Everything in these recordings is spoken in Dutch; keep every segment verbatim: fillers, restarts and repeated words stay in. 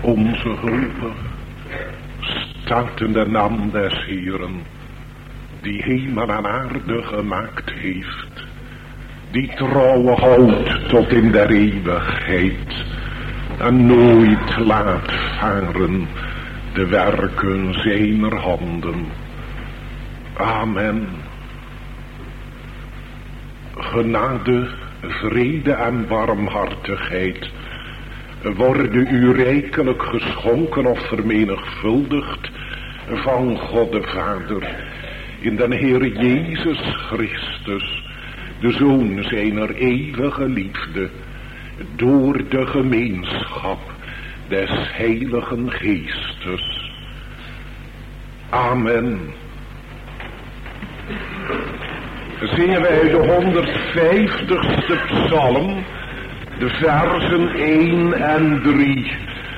Onze hulp staat in de naam des Heeren, die hemel en aarde gemaakt heeft, die trouw houdt tot in der eeuwigheid en nooit laat varen de werken zijner handen. Amen. Genade, vrede en barmhartigheid worden u rijkelijk geschonken of vermenigvuldigd van God de Vader in den Heer Jezus Christus, de Zoon zijner eeuwige liefde, door de gemeenschap des Heiligen Geestes. Amen. Zingen wij de honderdvijftigste psalm, de versen één en drie.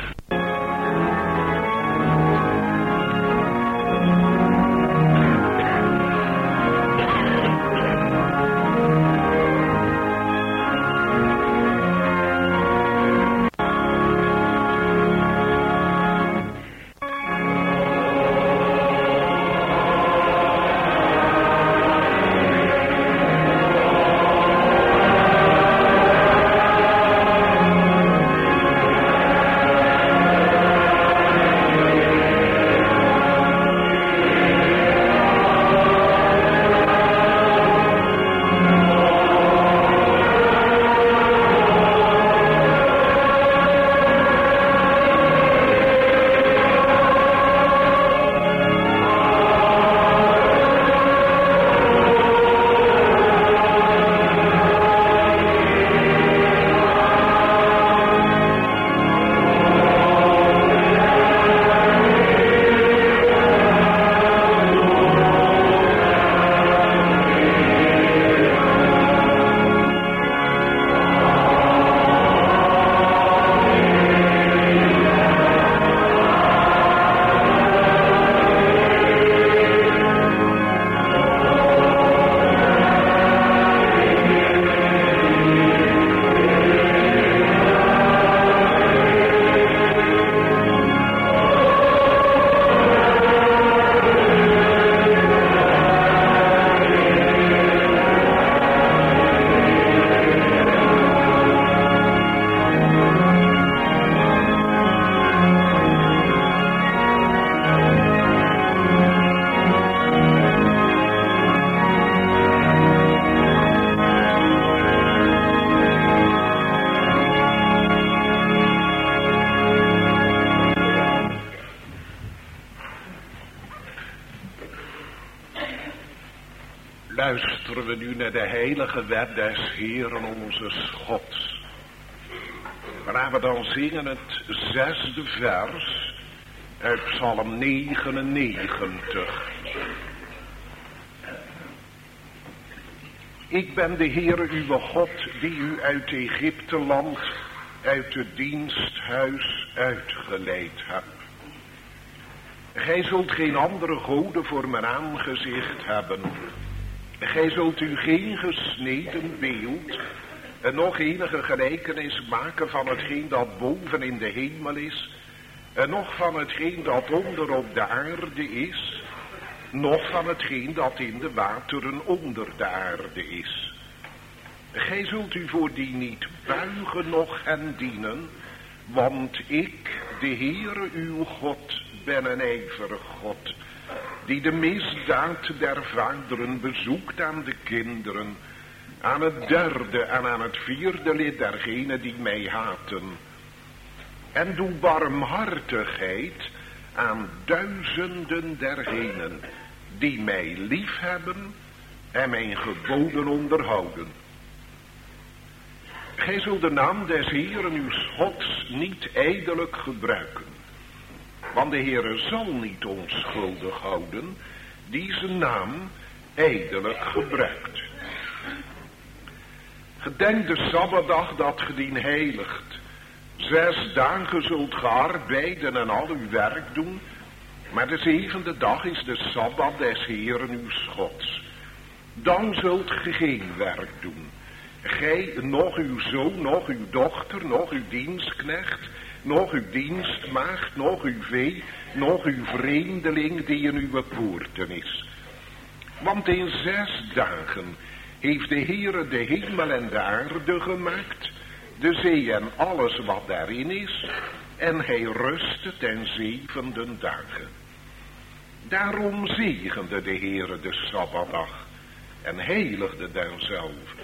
Luisteren we nu naar de heilige wet des Heeren onze Gods. Waar we dan zingen het zesde vers uit Psalm negenennegentig. Ik ben de Heere uw God die u uit Egypte land, uit het diensthuis uitgeleid hebt. Gij zult geen andere goden voor mijn aangezicht hebben. Gij zult u geen gesneden beeld en nog enige gelijkenis maken van hetgeen dat boven in de hemel is, en nog van hetgeen dat onder op de aarde is, nog van hetgeen dat in de wateren onder de aarde is. Gij zult u voor die niet buigen noch hen dienen, want ik, de Heere uw God, ben een ijverig God, die de misdaad der vaderen bezoekt aan de kinderen, aan het derde en aan het vierde lid dergenen die mij haten. En doe barmhartigheid aan duizenden dergenen die mij liefhebben en mijn geboden onderhouden. Gij zult de naam des Heeren uw Gods niet ijdelijk gebruiken. Want de Heere zal niet onschuldig houden die zijn naam ijdelijk gebruikt. Gedenk de Sabbatdag dat ge dien heiligt. Zes dagen zult ge arbeiden en al uw werk doen, maar de zevende dag is de Sabbat des Heeren uw Gods. Dan zult ge geen werk doen. Gij, nog uw zoon, nog uw dochter, nog uw dienstknecht, nog uw dienstmaagd, nog uw vee, nog uw vreemdeling die in uw poorten is. Want in zes dagen heeft de Heere de hemel en de aarde gemaakt, de zee en alles wat daarin is, en hij rustte ten zevende dagen. Daarom zegende de Heere de Sabbatdag en heiligde derzelve.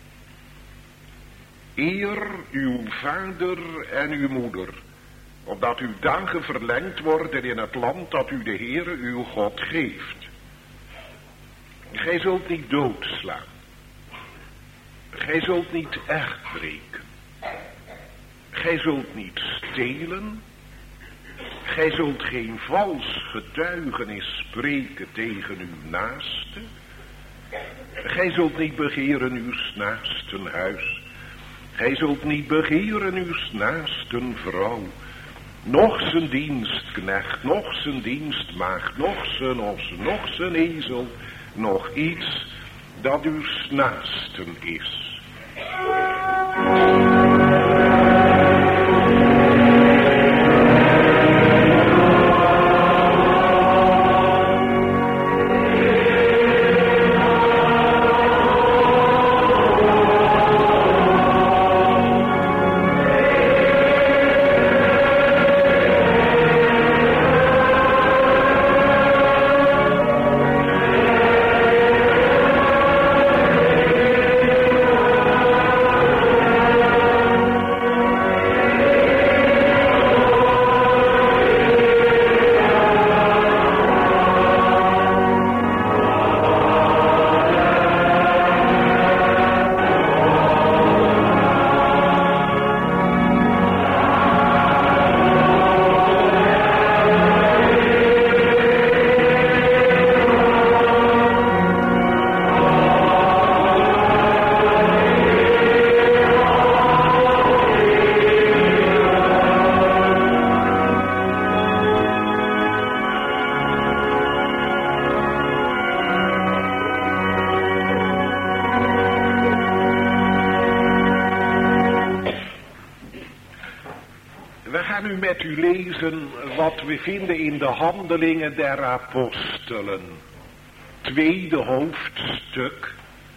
Eer uw vader en uw moeder, opdat uw dagen verlengd worden in het land dat u de Heere uw God geeft. Gij zult niet doodslaan. Gij zult niet echt breken. Gij zult niet stelen. Gij zult geen vals getuigenis spreken tegen uw naaste. Gij zult niet begeren uw naasten huis. Gij zult niet begeren uw naasten vrouw. Nog zijn dienstknecht, nog zijn dienstmaagd, nog zijn os, nog zijn ezel, nog iets dat uw naasten is. Met u lezen wat we vinden in de Handelingen der Apostelen. Tweede hoofdstuk.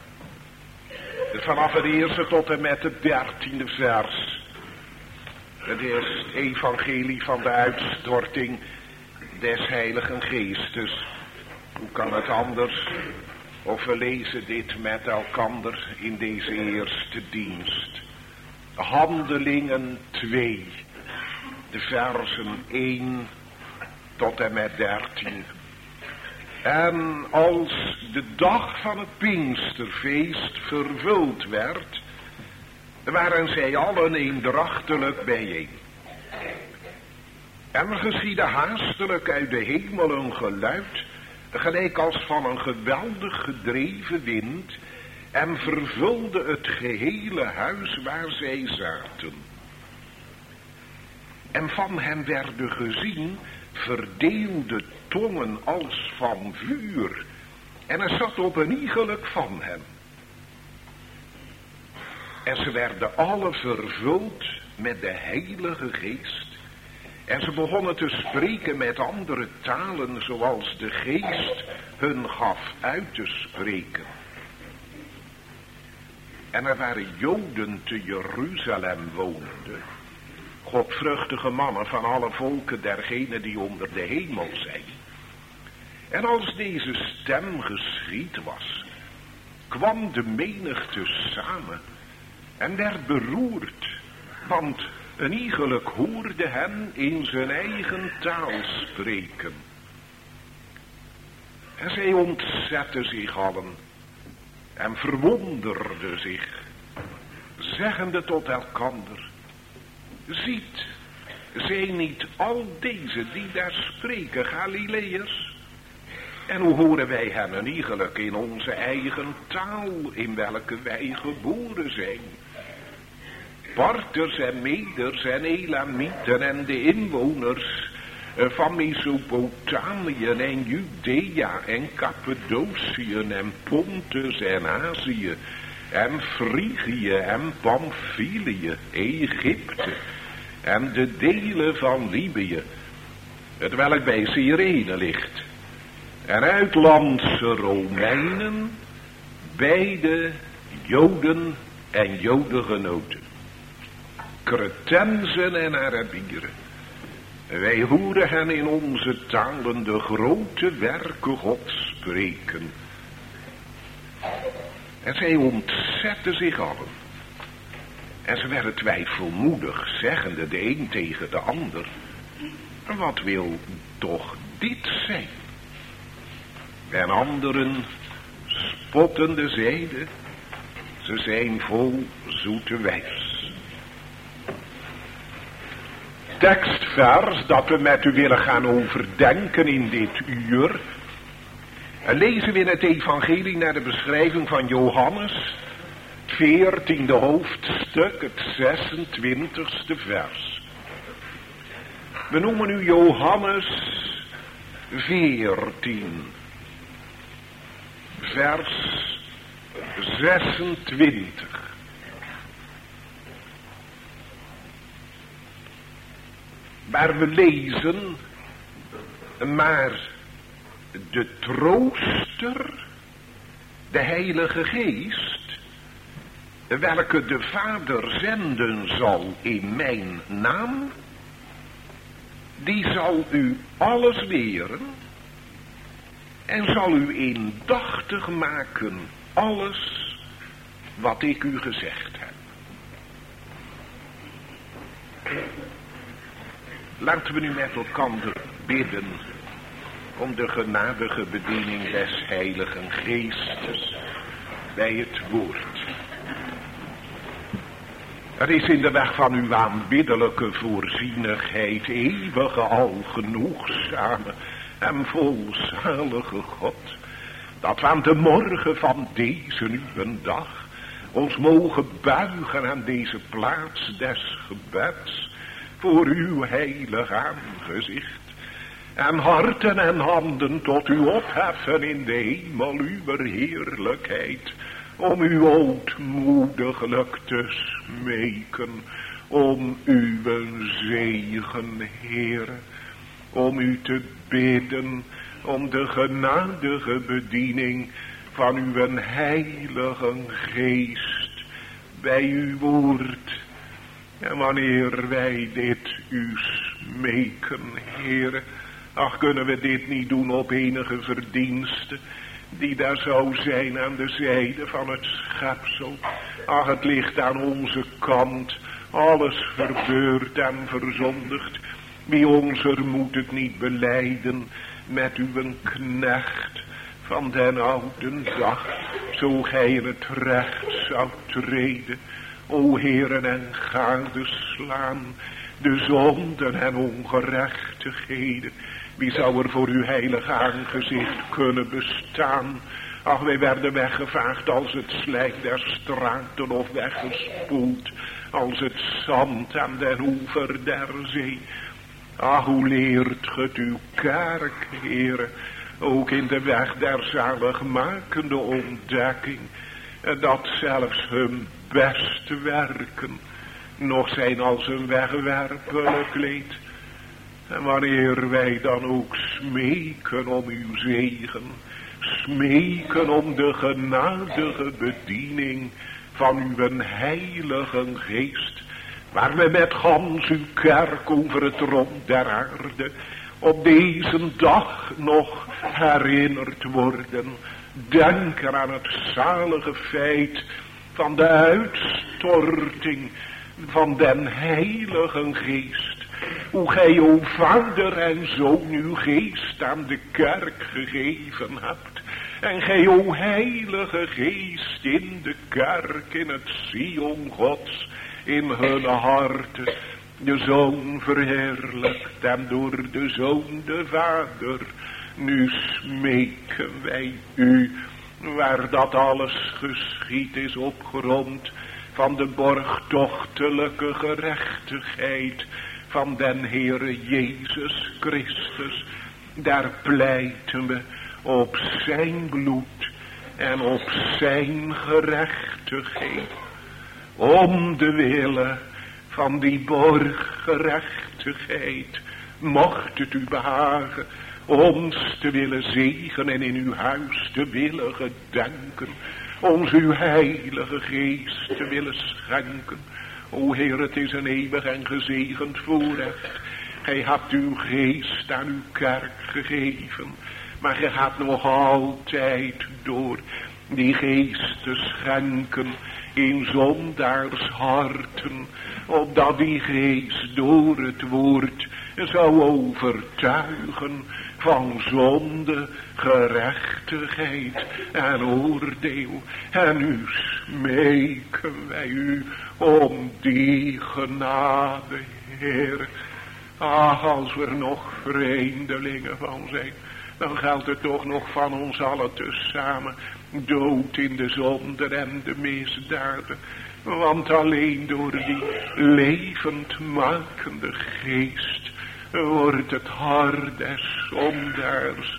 Vanaf het eerste tot en met het dertiende vers. Het is het evangelie van de uitstorting des Heiligen Geestes. Hoe kan het anders? Of we lezen dit met elkander in deze eerste dienst. Handelingen twee. De versen één tot en met dertien. En als de dag van het Pinksterfeest vervuld werd, waren zij allen eendrachtelijk bijeen. En er geschiedde haastelijk uit de hemel een geluid, gelijk als van een geweldig gedreven wind, en vervulde het gehele huis waar zij zaten. En van hen werden gezien verdeelde tongen als van vuur. En er zat op een iegelijk van hen. En ze werden alle vervuld met de Heilige Geest. En ze begonnen te spreken met andere talen zoals de Geest hun gaf uit te spreken. En er waren Joden te Jeruzalem woonden. Godvruchtige mannen van alle volken dergenen die onder de hemel zijn. En als deze stem geschied was, kwam de menigte samen en werd beroerd, want een iegelijk hoorde hen in zijn eigen taal spreken. En zij ontzetten zich allen en verwonderden zich, zeggende tot elkander: ziet, zijn niet al deze die daar spreken Galileërs? En hoe horen wij hen een iegelijk in onze eigen taal, in welke wij geboren zijn? Parters en Meders en Elamieten en de inwoners van Mesopotamië en Judea en Cappadocië en Pontus en Azië en Frigië en Pamphylië, Egypte en de delen van Libië, het welk bij Cyrene ligt, en uitlandse Romeinen, beide Joden en Jodengenoten, Cretensen en Arabieren. Wij horen hen in onze talen de grote werken Gods spreken. En zij ontzetten zich allen. En ze werden twijfelmoedig, zeggende de een tegen de ander: wat wil toch dit zijn? En anderen spottende zeiden: ze zijn vol zoete wijs. Tekstvers dat we met u willen gaan overdenken in dit uur, lezen we in het evangelie naar de beschrijving van Johannes, veertiende hoofdstuk, het zesentwintigste vers. We noemen nu Johannes veertien, vers zesentwintig. Maar we lezen: maar de trooster, de Heilige Geest, welke de Vader zenden zal in mijn naam, die zal u alles leren en zal u indachtig maken alles wat ik u gezegd heb. Laten we nu met elkaar bidden om de genadige bediening des Heiligen Geestes bij het woord. Er is in de weg van uw aanbiddelijke voorzienigheid, eeuwige algenoegzame en volzalige God, dat we aan de morgen van deze uw dag ons mogen buigen aan deze plaats des gebeds voor uw heilig aangezicht, en harten en handen tot u opheffen in de hemel uw heerlijkheid, om u ootmoediglijk te smeken, om uw zegen, Heere, om u te bidden, om de genadige bediening van uw heilige geest bij uw woord. En wanneer wij dit u smeken, Heere, ach, kunnen we dit niet doen op enige verdienste die daar zou zijn aan de zijde van het schepsel. Ach, het ligt aan onze kant, alles verbeurd en verzondigd. Wie onzer moet het niet belijden met uw knecht van den oude dag, zo gij in het recht zou treden, o Heeren, en gadeslaan de zonden en ongerechtigheden. Wie zou er voor uw heilig aangezicht kunnen bestaan? Ach, wij werden weggevaagd als het slijk der straten, of weggespoeld als het zand aan den oever der zee. Ach, hoe leert ge uw kerk, Heere, ook in de weg der zaligmakende ontdekking, dat zelfs hun beste werken nog zijn als een wegwerpelijk leed. En wanneer wij dan ook smeken om uw zegen, smeken om de genadige bediening van uw heilige geest, waar we met gans uw kerk over het rond der aarde op deze dag nog herinnerd worden. Denk er aan het zalige feit van de uitstorting van den heilige geest. Hoe gij, o Vader en Zoon, uw geest aan de kerk gegeven hebt. En gij, o heilige geest, in de kerk, in het Sion Gods, in hun harten, de Zoon verheerlijkt en door de Zoon de Vader. Nu smeken wij u, waar dat alles geschied is op grond van de borgtochtelijke gerechtigheid van den Heere Jezus Christus. Daar pleiten we op zijn bloed en op zijn gerechtigheid, om de wille van die borggerechtigheid, mocht het u behagen ons te willen zegenen en in uw huis te willen gedenken, ons uw heilige geest te willen schenken. O Heer, het is een eeuwig en gezegend voorrecht. Gij hebt uw geest aan uw kerk gegeven, maar gij gaat nog altijd door die geest te schenken in zondaars harten, opdat die geest door het woord zou overtuigen van zonde, gerechtigheid en oordeel. En nu smeken wij u om die genade, Heer. Ach, als we er nog vreemdelingen van zijn, dan geldt het toch nog van ons allen tezamen dood in de zonde en de misdaden. Want alleen door die levendmakende geest wordt het hart des zondaars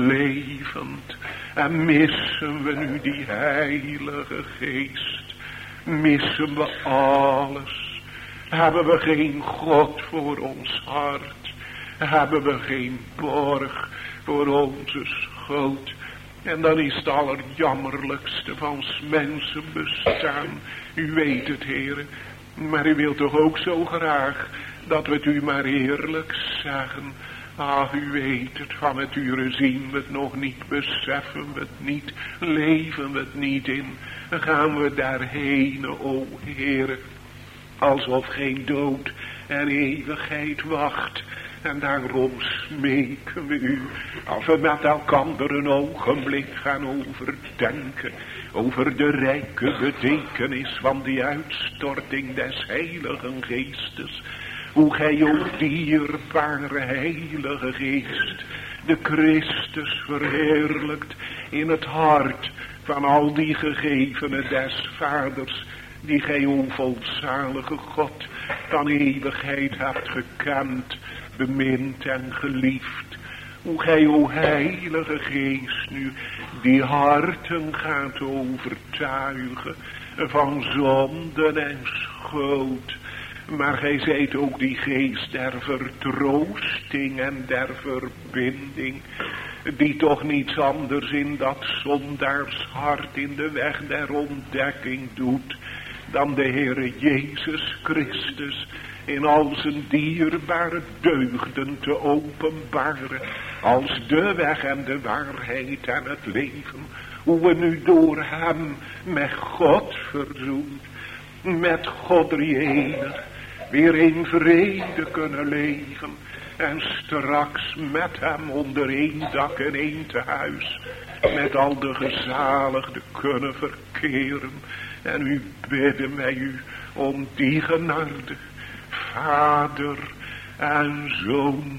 levend. En missen we nu die heilige geest, missen we alles. Hebben we geen God voor ons hart, hebben we geen borg voor onze schuld. En dan is het allerjammerlijkste van 's mensen bestaan. U weet het, heren, maar u wilt toch ook zo graag dat we het u maar eerlijk zeggen. Ah, u weet het, van het uren zien we het nog niet, beseffen we het niet, leven we het niet in. Dan gaan we daarheen, o Heere, alsof geen dood en eeuwigheid wacht. En daarom smeken we u, als we met elkander een ogenblik gaan overdenken, over de rijke betekenis van die uitstorting des Heiligen Geestes. Hoe gij, o dierbare Heilige Geest, de Christus verheerlijkt in het hart van al die gegevenen des Vaders, die gij, o volzalige God, van eeuwigheid hebt gekend, bemind en geliefd. Hoe gij, o Heilige Geest, nu die harten gaat overtuigen van zonden en schuld. Maar gij zijt ook die geest der vertroosting en der verbinding, die toch niets anders in dat zondaars hart in de weg der ontdekking doet, dan de Heere Jezus Christus in al zijn dierbare deugden te openbaren, als de weg en de waarheid en het leven. Hoe we nu door hem met God verzoend, met God drie-enig, weer in vrede kunnen leven. En straks met hem onder één dak en één tehuis, met al de gezaligden kunnen verkeren. En u bidden wij u om die genade. Vader en Zoon,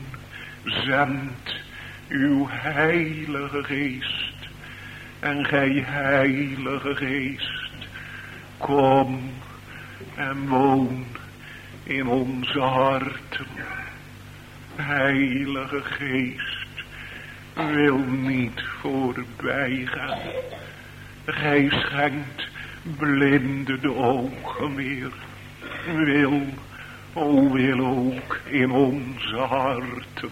zend uw Heilige Geest. En gij Heilige Geest, kom en woon in onze harten. Heilige Geest, wil niet voorbij gaan. Gij schenkt blinde de ogen weer. Wil, o wil ook in onze harten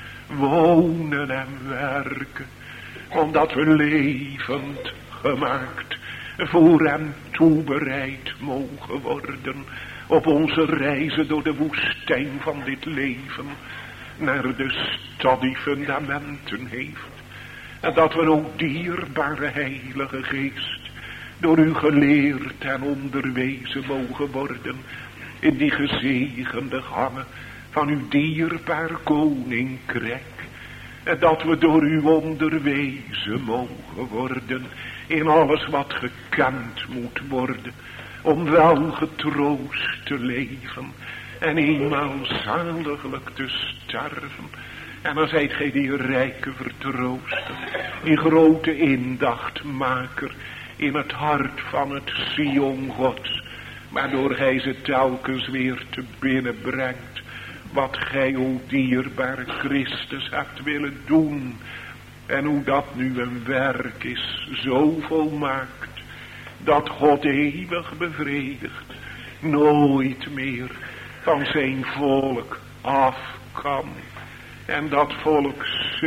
wonen en werken, omdat we levend gemaakt voor hem toebereid mogen worden op onze reizen door de woestijn van dit leven naar de stad die fundamenten heeft. En dat we ook dierbare Heilige Geest door u geleerd en onderwezen mogen worden in die gezegende gangen van uw dierbaar koninkrijk. En dat we door u onderwezen mogen worden in alles wat gekend moet worden, om wel getroost te leven en eenmaal zaliglijk te sterven. En dan zijt gij die rijke vertrooster, die grote indachtmaker in het hart van het Sion Gods, waardoor gij ze telkens weer te binnen brengt wat gij, o dierbare Christus, hebt willen doen. En hoe dat nu een werk is, zo volmaakt, dat God eeuwig bevredigt, nooit meer van zijn volk af kan. En dat volk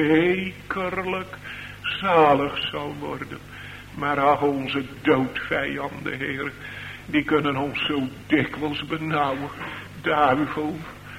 zekerlijk zalig zal worden. Maar ach, onze doodvijanden, Heer, die kunnen ons zo dikwijls benauwen. Duivel,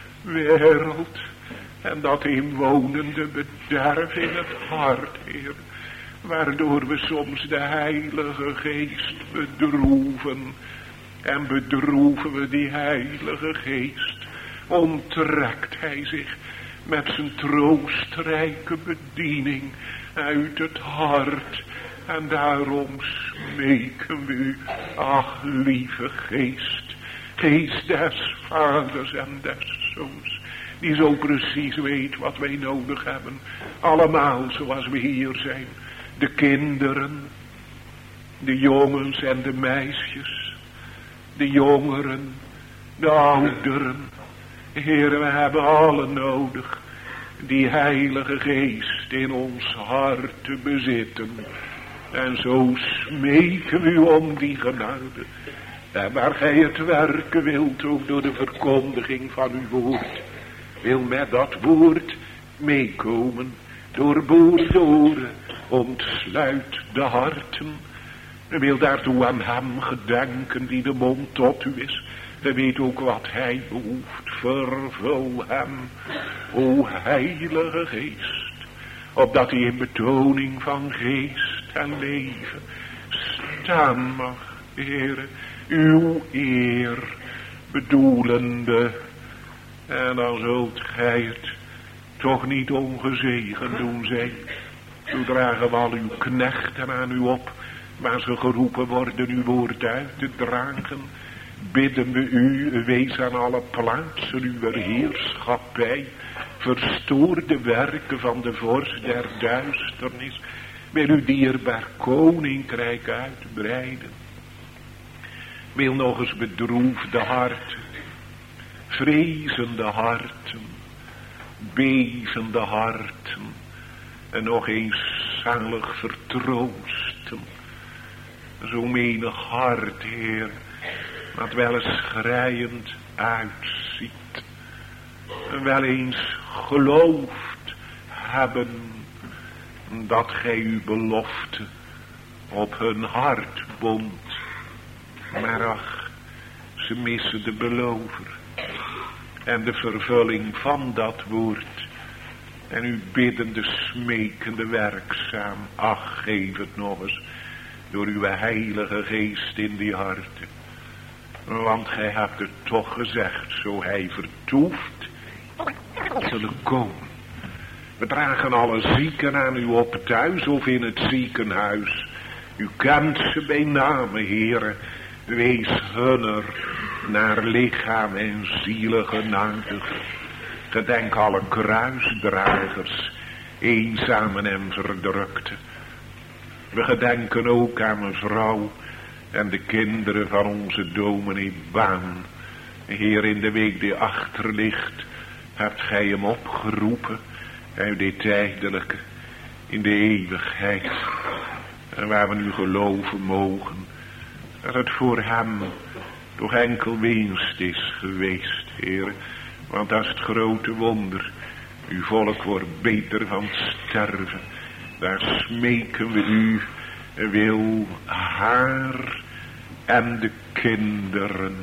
wereld en dat inwonende bederf in het hart, Heer. Waardoor we soms de Heilige Geest bedroeven. En bedroeven we die Heilige Geest. Onttrekt hij zich met zijn troostrijke bediening uit het hart. En daarom smeken we u, ach lieve Geest, Geest des Vaders en des Zoons, die zo precies weet wat wij nodig hebben, allemaal zoals we hier zijn, de kinderen, de jongens en de meisjes, de jongeren, de ouderen, Heer, we hebben allen nodig die Heilige Geest in ons hart te bezitten. En zo smeken we u om die genade. En waar gij het werken wilt, ook door de verkondiging van uw woord, wil met dat woord meekomen. Doorboor de oren, ontsluit de harten. En wil daartoe aan hem gedenken die de mond tot u is. En weet ook wat hij behoeft. Vervul hem, o Heilige Geest. Opdat hij in betoning van geest en leven staan mag, Heere, uw eer bedoelende. En dan zult gij het toch niet ongezegend doen zijn. Zo dragen we al uw knechten aan u op, waar ze geroepen worden uw woord uit te dragen. Bidden we u, wees aan alle plaatsen uw heerschappij. Verstoor de werken van de vorst der duisternis. Wil uw dierbaar koninkrijk uitbreiden. Wil nog eens bedroefde harten, vrezende harten, bevende harten. En nog eens zalig vertroosten. Zo menig hart, Heer, dat wel eens schreiend uitziet. En wel eens geloofd hebben dat gij uw belofte op hun hart bond. Maar ach, ze missen de belover en de vervulling van dat woord. En u biddende, smekende werkzaam, ach, geef het nog eens door uw Heilige Geest in die harten. Want gij hebt het toch gezegd, zo hij vertoeft, zullen komen. We dragen alle zieken aan u op thuis of in het ziekenhuis. U kent ze bij name, Heere. Wees hunner naar lichaam en zielen genadig. Gedenk alle kruisdragers, eenzamen en verdrukten. We gedenken ook aan mevrouw en de kinderen van onze dominee Baan. Heer, in de week die achter ligt, hebt gij hem opgeroepen uit dit tijdelijke in de eeuwigheid. En waar we nu geloven mogen, dat het voor hem toch enkel winst is geweest, Heer. Want dat is het grote wonder. Uw volk wordt beter van sterven. Daar smeken we u, wil haar en de kinderen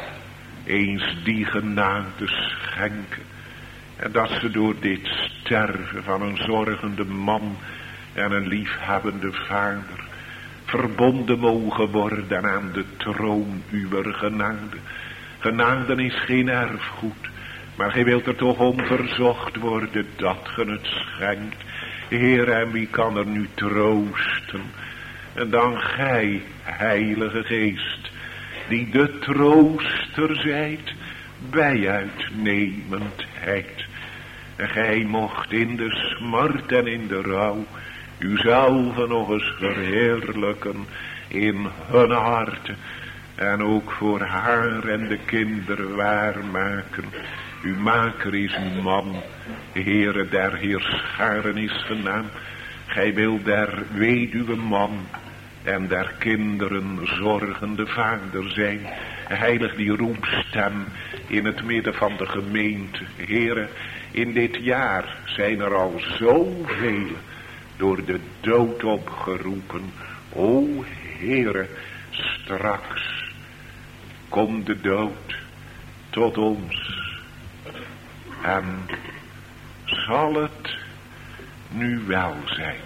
eens die genade schenken. En dat ze door dit sterven van een zorgende man en een liefhebbende vader verbonden mogen worden aan de troon uwer genade. Genade is geen erfgoed, maar gij wilt er toch om verzocht worden dat ge het schenkt. Heer, en wie kan er nu troosten? En dan gij, Heilige Geest, die de trooster zijt bij uitnemendheid. En gij mocht in de smart en in de rouw uzelf nog eens verheerlijken in hun harten. En ook voor haar en de kinderen waarmaken. Uw maker is uw man, Heere der heerscharen is genaamd. Gij wilt der weduwe man en der kinderen zorgende vader zijn. Heilig die roepstem in het midden van de gemeente. Heere, in dit jaar zijn er al zoveel door de dood opgeroepen. O Heere, straks komt de dood tot ons. En zal het nu wel zijn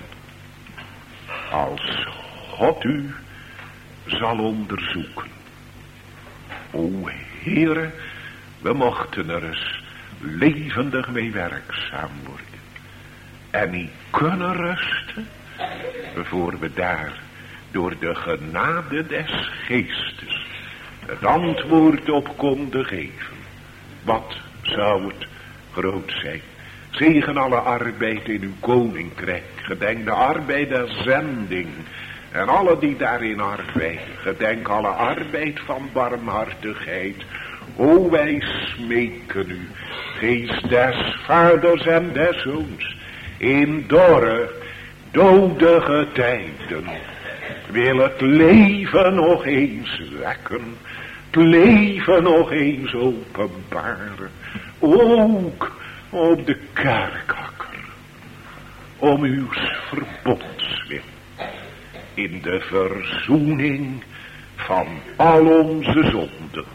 als God u zal onderzoeken. O Heere, we mochten er eens levendig mee werkzaam worden. En niet kunnen rusten, voor we daar door de genade des geestes het antwoord op konden geven. Wat zou het groot zijn. Zegen alle arbeid in uw koninkrijk. Gedenk de arbeid der zending. En alle die daarin arbeiden. Gedenk alle arbeid van barmhartigheid. O wij smeken u, geest des vaders en des zoons. In dorre, dodige tijden. Wil het leven nog eens wekken. Het leven nog eens openbaren. Ook op de kerkakker. Om uw verbondswil. In de verzoening van al onze zonden.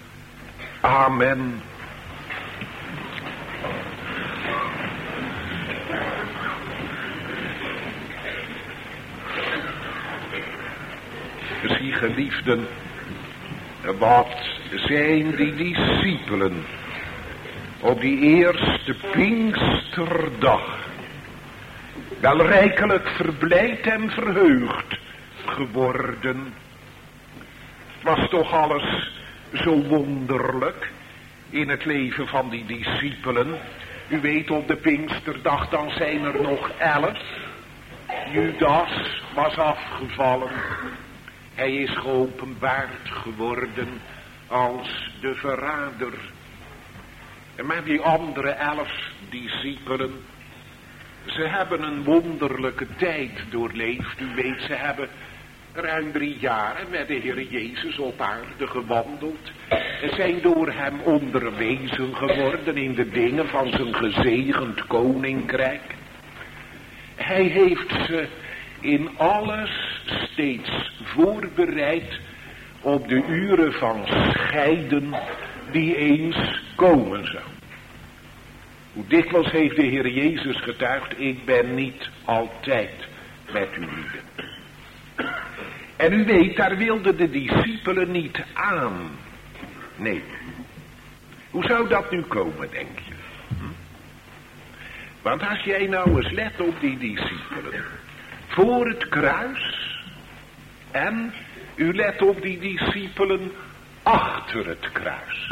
Amen. Zie geliefden, wat zijn die discipelen op die eerste Pinksterdag wel rijkelijk verblijd en verheugd geworden. Het was toch alles zo wonderlijk in het leven van die discipelen. U weet, op de Pinksterdag dan zijn er nog elf. Judas was afgevallen. Hij is geopenbaard geworden als de verrader. Maar die andere elf discipelen, ze hebben een wonderlijke tijd doorleefd. U weet, ze hebben ruim drie jaren met de Heer Jezus op aarde gewandeld. En zijn door hem onderwezen geworden in de dingen van zijn gezegend koninkrijk. Hij heeft ze in alles steeds voorbereid op de uren van scheiden die eens komen zou. Hoe dikwijls heeft de Heer Jezus getuigd, ik ben niet altijd met u lieden. En u weet, daar wilden de discipelen niet aan. Nee. Hoe zou dat nu komen, denk je? Hm? Want als jij nou eens let op die discipelen. Voor het kruis. En u let op die discipelen achter het kruis.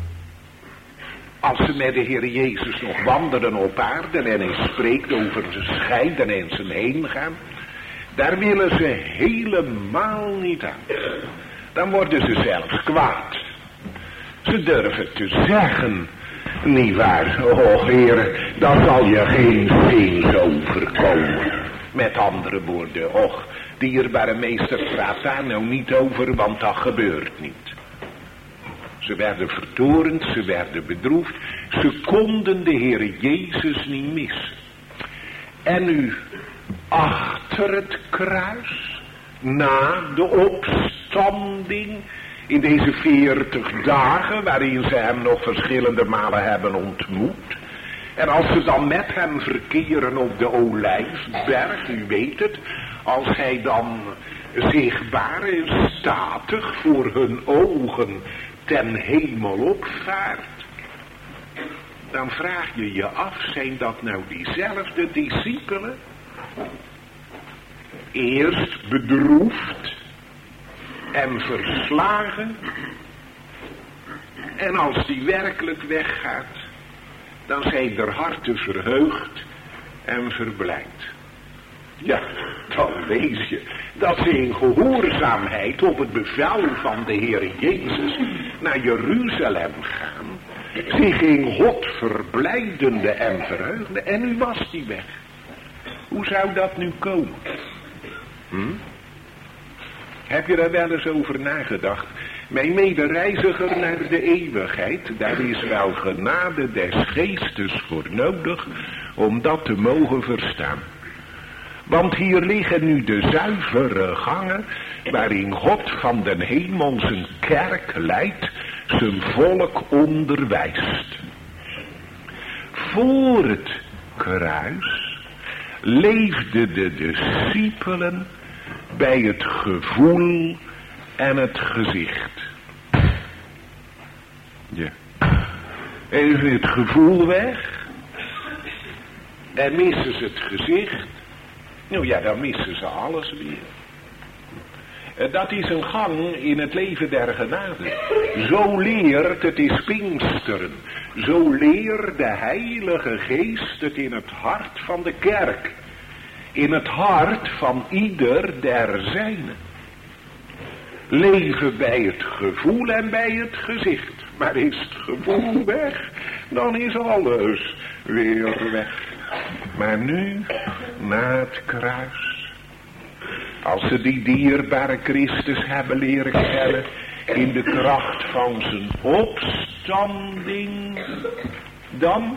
Als ze met de Heer Jezus nog wandelen op aarde en hij spreekt over de scheiden en zijn heen gaan. Daar willen ze helemaal niet aan. Dan worden ze zelfs kwaad. Ze durven te zeggen, nietwaar, och Heer, dan zal je geen vrees overkomen. Met andere woorden, och, dierbare meester, praat daar nou niet over, want dat gebeurt niet. Ze werden vertorend, ze werden bedroefd, ze konden de Heer Jezus niet missen. En nu, achter het kruis, na de opstanding, in deze veertig dagen waarin ze hem nog verschillende malen hebben ontmoet. En als ze dan met hem verkeren op de Olijfberg, u weet het, als hij dan zichtbaar en statig voor hun ogen ten hemel opvaart, dan vraag je je af, zijn dat nou diezelfde discipelen? Eerst bedroefd en verslagen, en als die werkelijk weggaat, dan zijn er harten verheugd en verblijd. Ja, dan lees je dat ze in gehoorzaamheid op het bevel van de Heer Jezus naar Jeruzalem gaan. Zich in God verblijdende en verheugde. En nu was die weg. Hoe zou dat nu komen? Hm? Heb je daar wel eens over nagedacht? Mijn medereiziger naar de eeuwigheid, daar is wel genade des geestes voor nodig om dat te mogen verstaan. Want hier liggen nu de zuivere gangen waarin God van den hemel zijn kerk leidt, zijn volk onderwijst. Voor het kruis leefden de discipelen bij het gevoel en het gezicht. Ja. Even het gevoel weg. En missen ze het gezicht. Nou ja, dan missen ze alles weer. Dat is een gang in het leven der genade. Zo leert het is Pinksteren. Zo leert de Heilige Geest het in het hart van de kerk. In het hart van ieder der zijnen. Leven bij het gevoel en bij het gezicht. Maar is het gevoel weg, dan is alles weer weg. Maar nu, na het kruis, als ze die dierbare Christus hebben leren kennen, in de kracht van zijn opstanding, dan,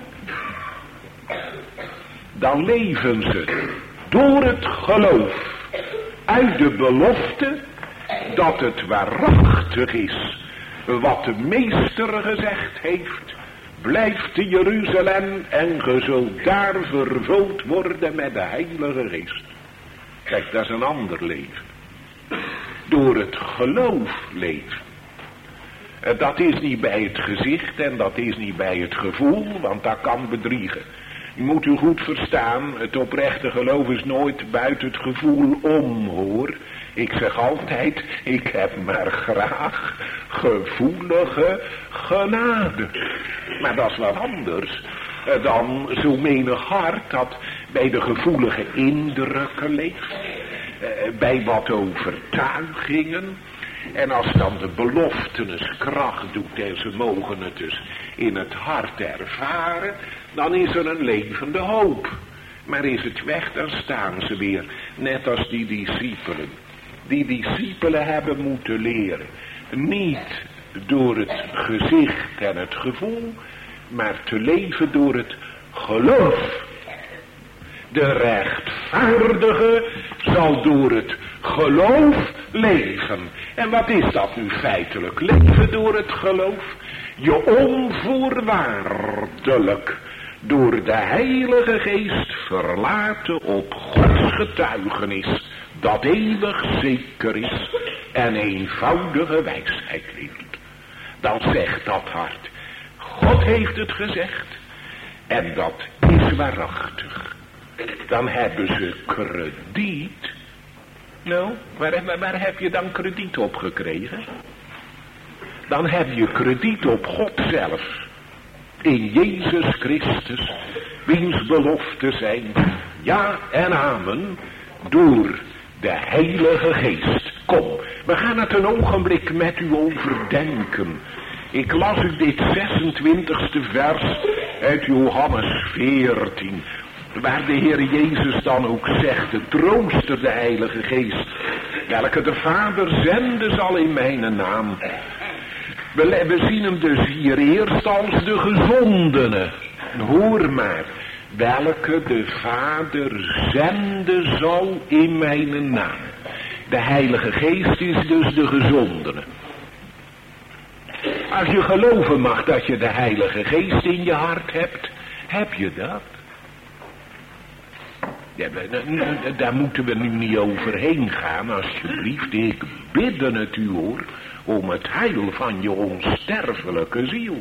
dan leven ze door het geloof uit de belofte dat het waarachtig is wat de meester gezegd heeft. Blijf te Jeruzalem en ge zult daar vervuld worden met de Heilige Geest. Kijk, dat is een ander leven. Door het geloof leven. Dat is niet bij het gezicht en dat is niet bij het gevoel, want dat kan bedriegen. Je moet u goed verstaan, het oprechte geloof is nooit buiten het gevoel om, hoor. Ik zeg altijd, ik heb maar graag gevoelige genade. Maar dat is wat anders dan zo menig hart dat bij de gevoelige indrukken leeft. Bij wat overtuigingen. En als dan de belofte eens kracht doet en ze mogen het dus in het hart ervaren, dan is er een levende hoop. Maar is het weg, dan staan ze weer, net als die discipelen. Die discipelen hebben moeten leren, niet door het gezicht en het gevoel, maar te leven door het geloof. De rechtvaardige zal door het geloof leven. En wat is dat nu feitelijk? Leven door het geloof? Je onvoorwaardelijk door de Heilige Geest verlaten op Gods getuigenis, dat eeuwig zeker is en eenvoudige wijsheid leert. Dan zegt dat hart, God heeft het gezegd en dat is waarachtig. Dan hebben ze krediet. Nou, waar, waar, waar heb je dan krediet op gekregen? Dan heb je krediet op God zelf. In Jezus Christus, wiens beloften zijn ja en amen, door de Heilige Geest. Kom, we gaan het een ogenblik met u overdenken. Ik las u dit zesentwintigste vers uit Johannes veertien. Waar de Heer Jezus dan ook zegt, de trooster, de Heilige Geest, welke de Vader zenden zal in mijn naam. We, we zien hem dus hier eerst als de gezondene. Hoor maar, welke de Vader zenden zal in mijn naam. De Heilige Geest is dus de gezondene. Als je geloven mag dat je de Heilige Geest in je hart hebt, heb je dat. Ja, daar moeten we nu niet overheen gaan, alsjeblieft. Ik bidde het u, hoor, om het heil van je onsterfelijke ziel.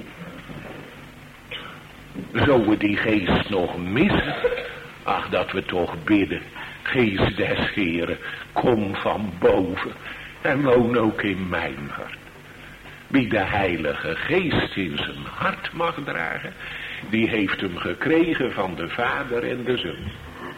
Zo we die geest nog missen, ach, dat we toch bidden. Geest des Heren, kom van boven en woon ook in mijn hart. Wie de Heilige Geest in zijn hart mag dragen, die heeft hem gekregen van de Vader en de Zoon.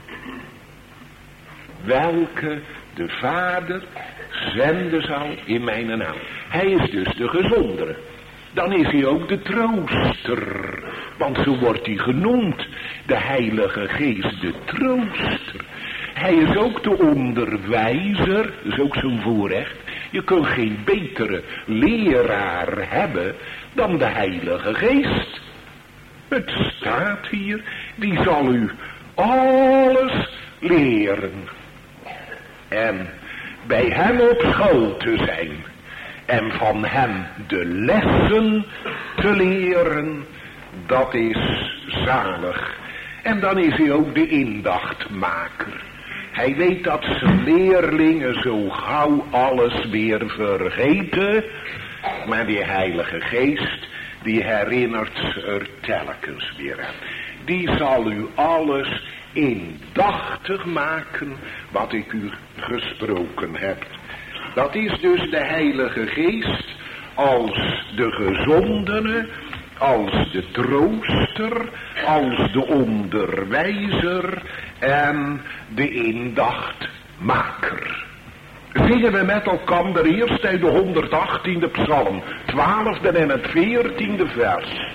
Welke de Vader zenden zal in mijn naam. Hij is dus de gezondere. Dan is hij ook de trooster. Want zo wordt hij genoemd. De Heilige Geest, de trooster. Hij is ook de onderwijzer. Dat is ook zo'n voorrecht. Je kunt geen betere leraar hebben dan de Heilige Geest. Het staat hier, die zal u alles leren. En bij hem op school te zijn en van hem de lessen te leren, dat is zalig. En dan is hij ook de indachtmaker. Hij weet dat zijn leerlingen zo gauw alles weer vergeten, maar die Heilige Geest, die herinnert er telkens weer aan. Die zal u alles indachtig maken wat ik u gesproken heb. Dat is dus de Heilige Geest als de gezondene, als de trooster, als de onderwijzer en de indachtmaker. Zingen we met elkaar eerst uit de honderdachttiende psalm, twaalfde en het veertiende vers.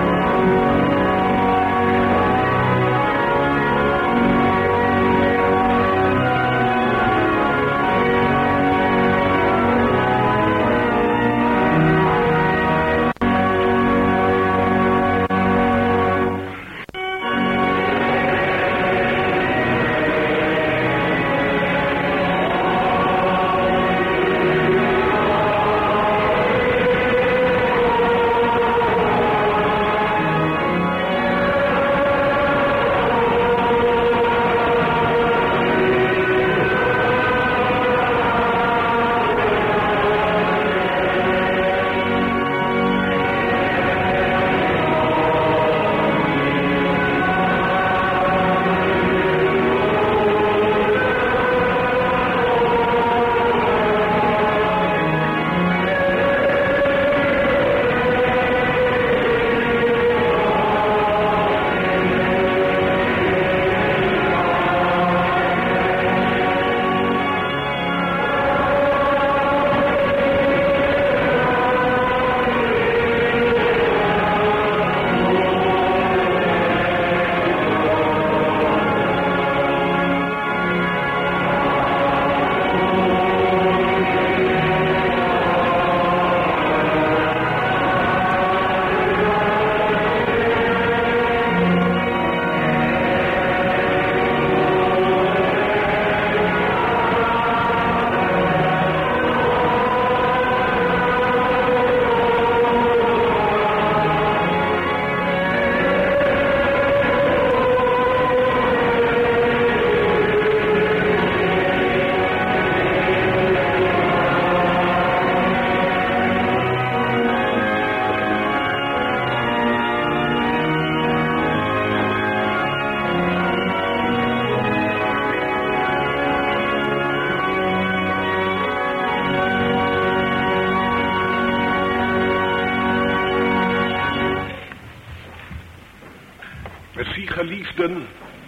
Geliefden,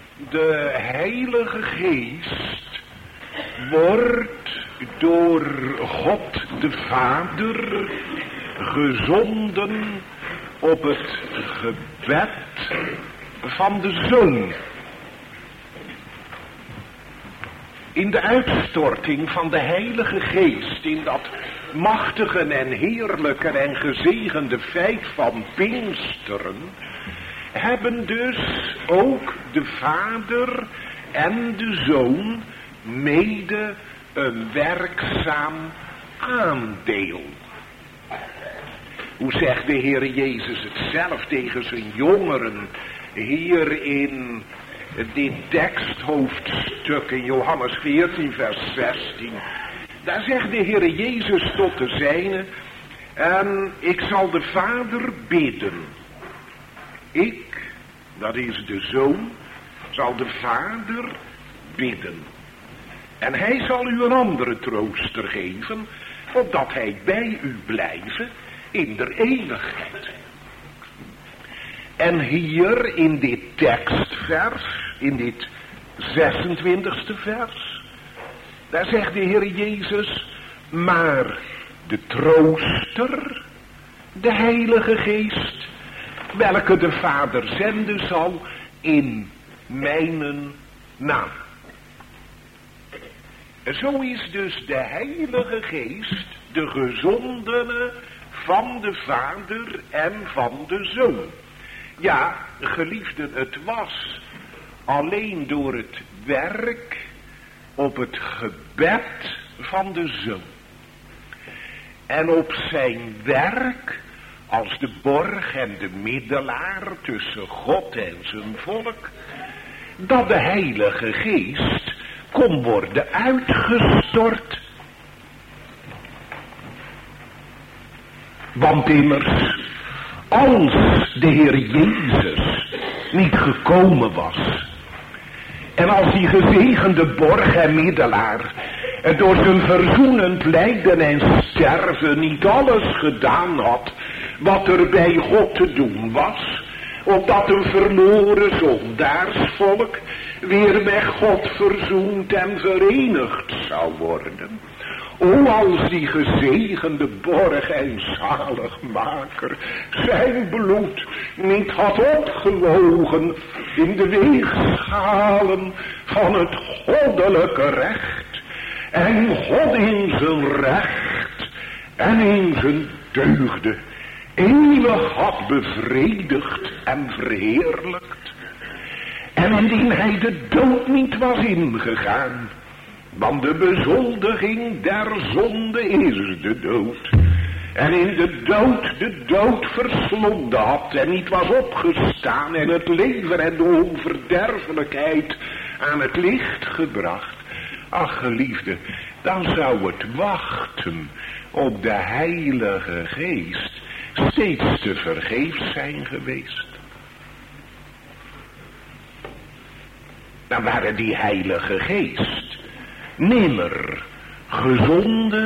de Heilige Geest wordt door God de Vader gezonden op het gebed van de Zoon. In de uitstorting van de Heilige Geest, in dat machtige en heerlijke en gezegende feit van Pinksteren, hebben dus ook de Vader en de Zoon mede een werkzaam aandeel. Hoe zegt de Heer Jezus het zelf tegen zijn jongeren hier in dit teksthoofdstuk in Johannes veertien vers zestien. Daar zegt de Heer Jezus tot de zijnen: en ik zal de Vader bidden. Ik, dat is de Zoon, zal de Vader bidden. En hij zal u een andere trooster geven, opdat hij bij u blijven in der eeuwigheid. En hier in dit tekstvers, in dit zesentwintigste vers, daar zegt de Heer Jezus: maar de trooster, de Heilige Geest, welke de Vader zenden zal in mijnen naam. Zo is dus de Heilige Geest de gezondene van de Vader en van de Zoon. Ja, geliefden, het was alleen door het werk op het gebed van de Zoon. En op zijn werk als de borg en de middelaar tussen God en zijn volk, dat de Heilige Geest kon worden uitgestort. Want immers, als de Heer Jezus niet gekomen was, en als die gezegende borg en middelaar door zijn verzoenend lijden en sterven niet alles gedaan had wat er bij God te doen was, opdat een verloren zondaarsvolk weer met God verzoend en verenigd zou worden. O, als die gezegende borg en zaligmaker zijn bloed niet had opgewogen in de weegschalen van het goddelijke recht, en God in zijn recht en in zijn deugden eeuwig had bevredigd en verheerlijkt, en indien hij de dood niet was ingegaan, want de bezoldiging der zonde is de dood, en in de dood de dood verslonden had en niet was opgestaan en het leven en de onverderfelijkheid aan het licht gebracht, ach geliefde, dan zou het wachten op de Heilige Geest steeds te vergeefs zijn geweest. Dan waren die Heilige Geest nimmer gezonde.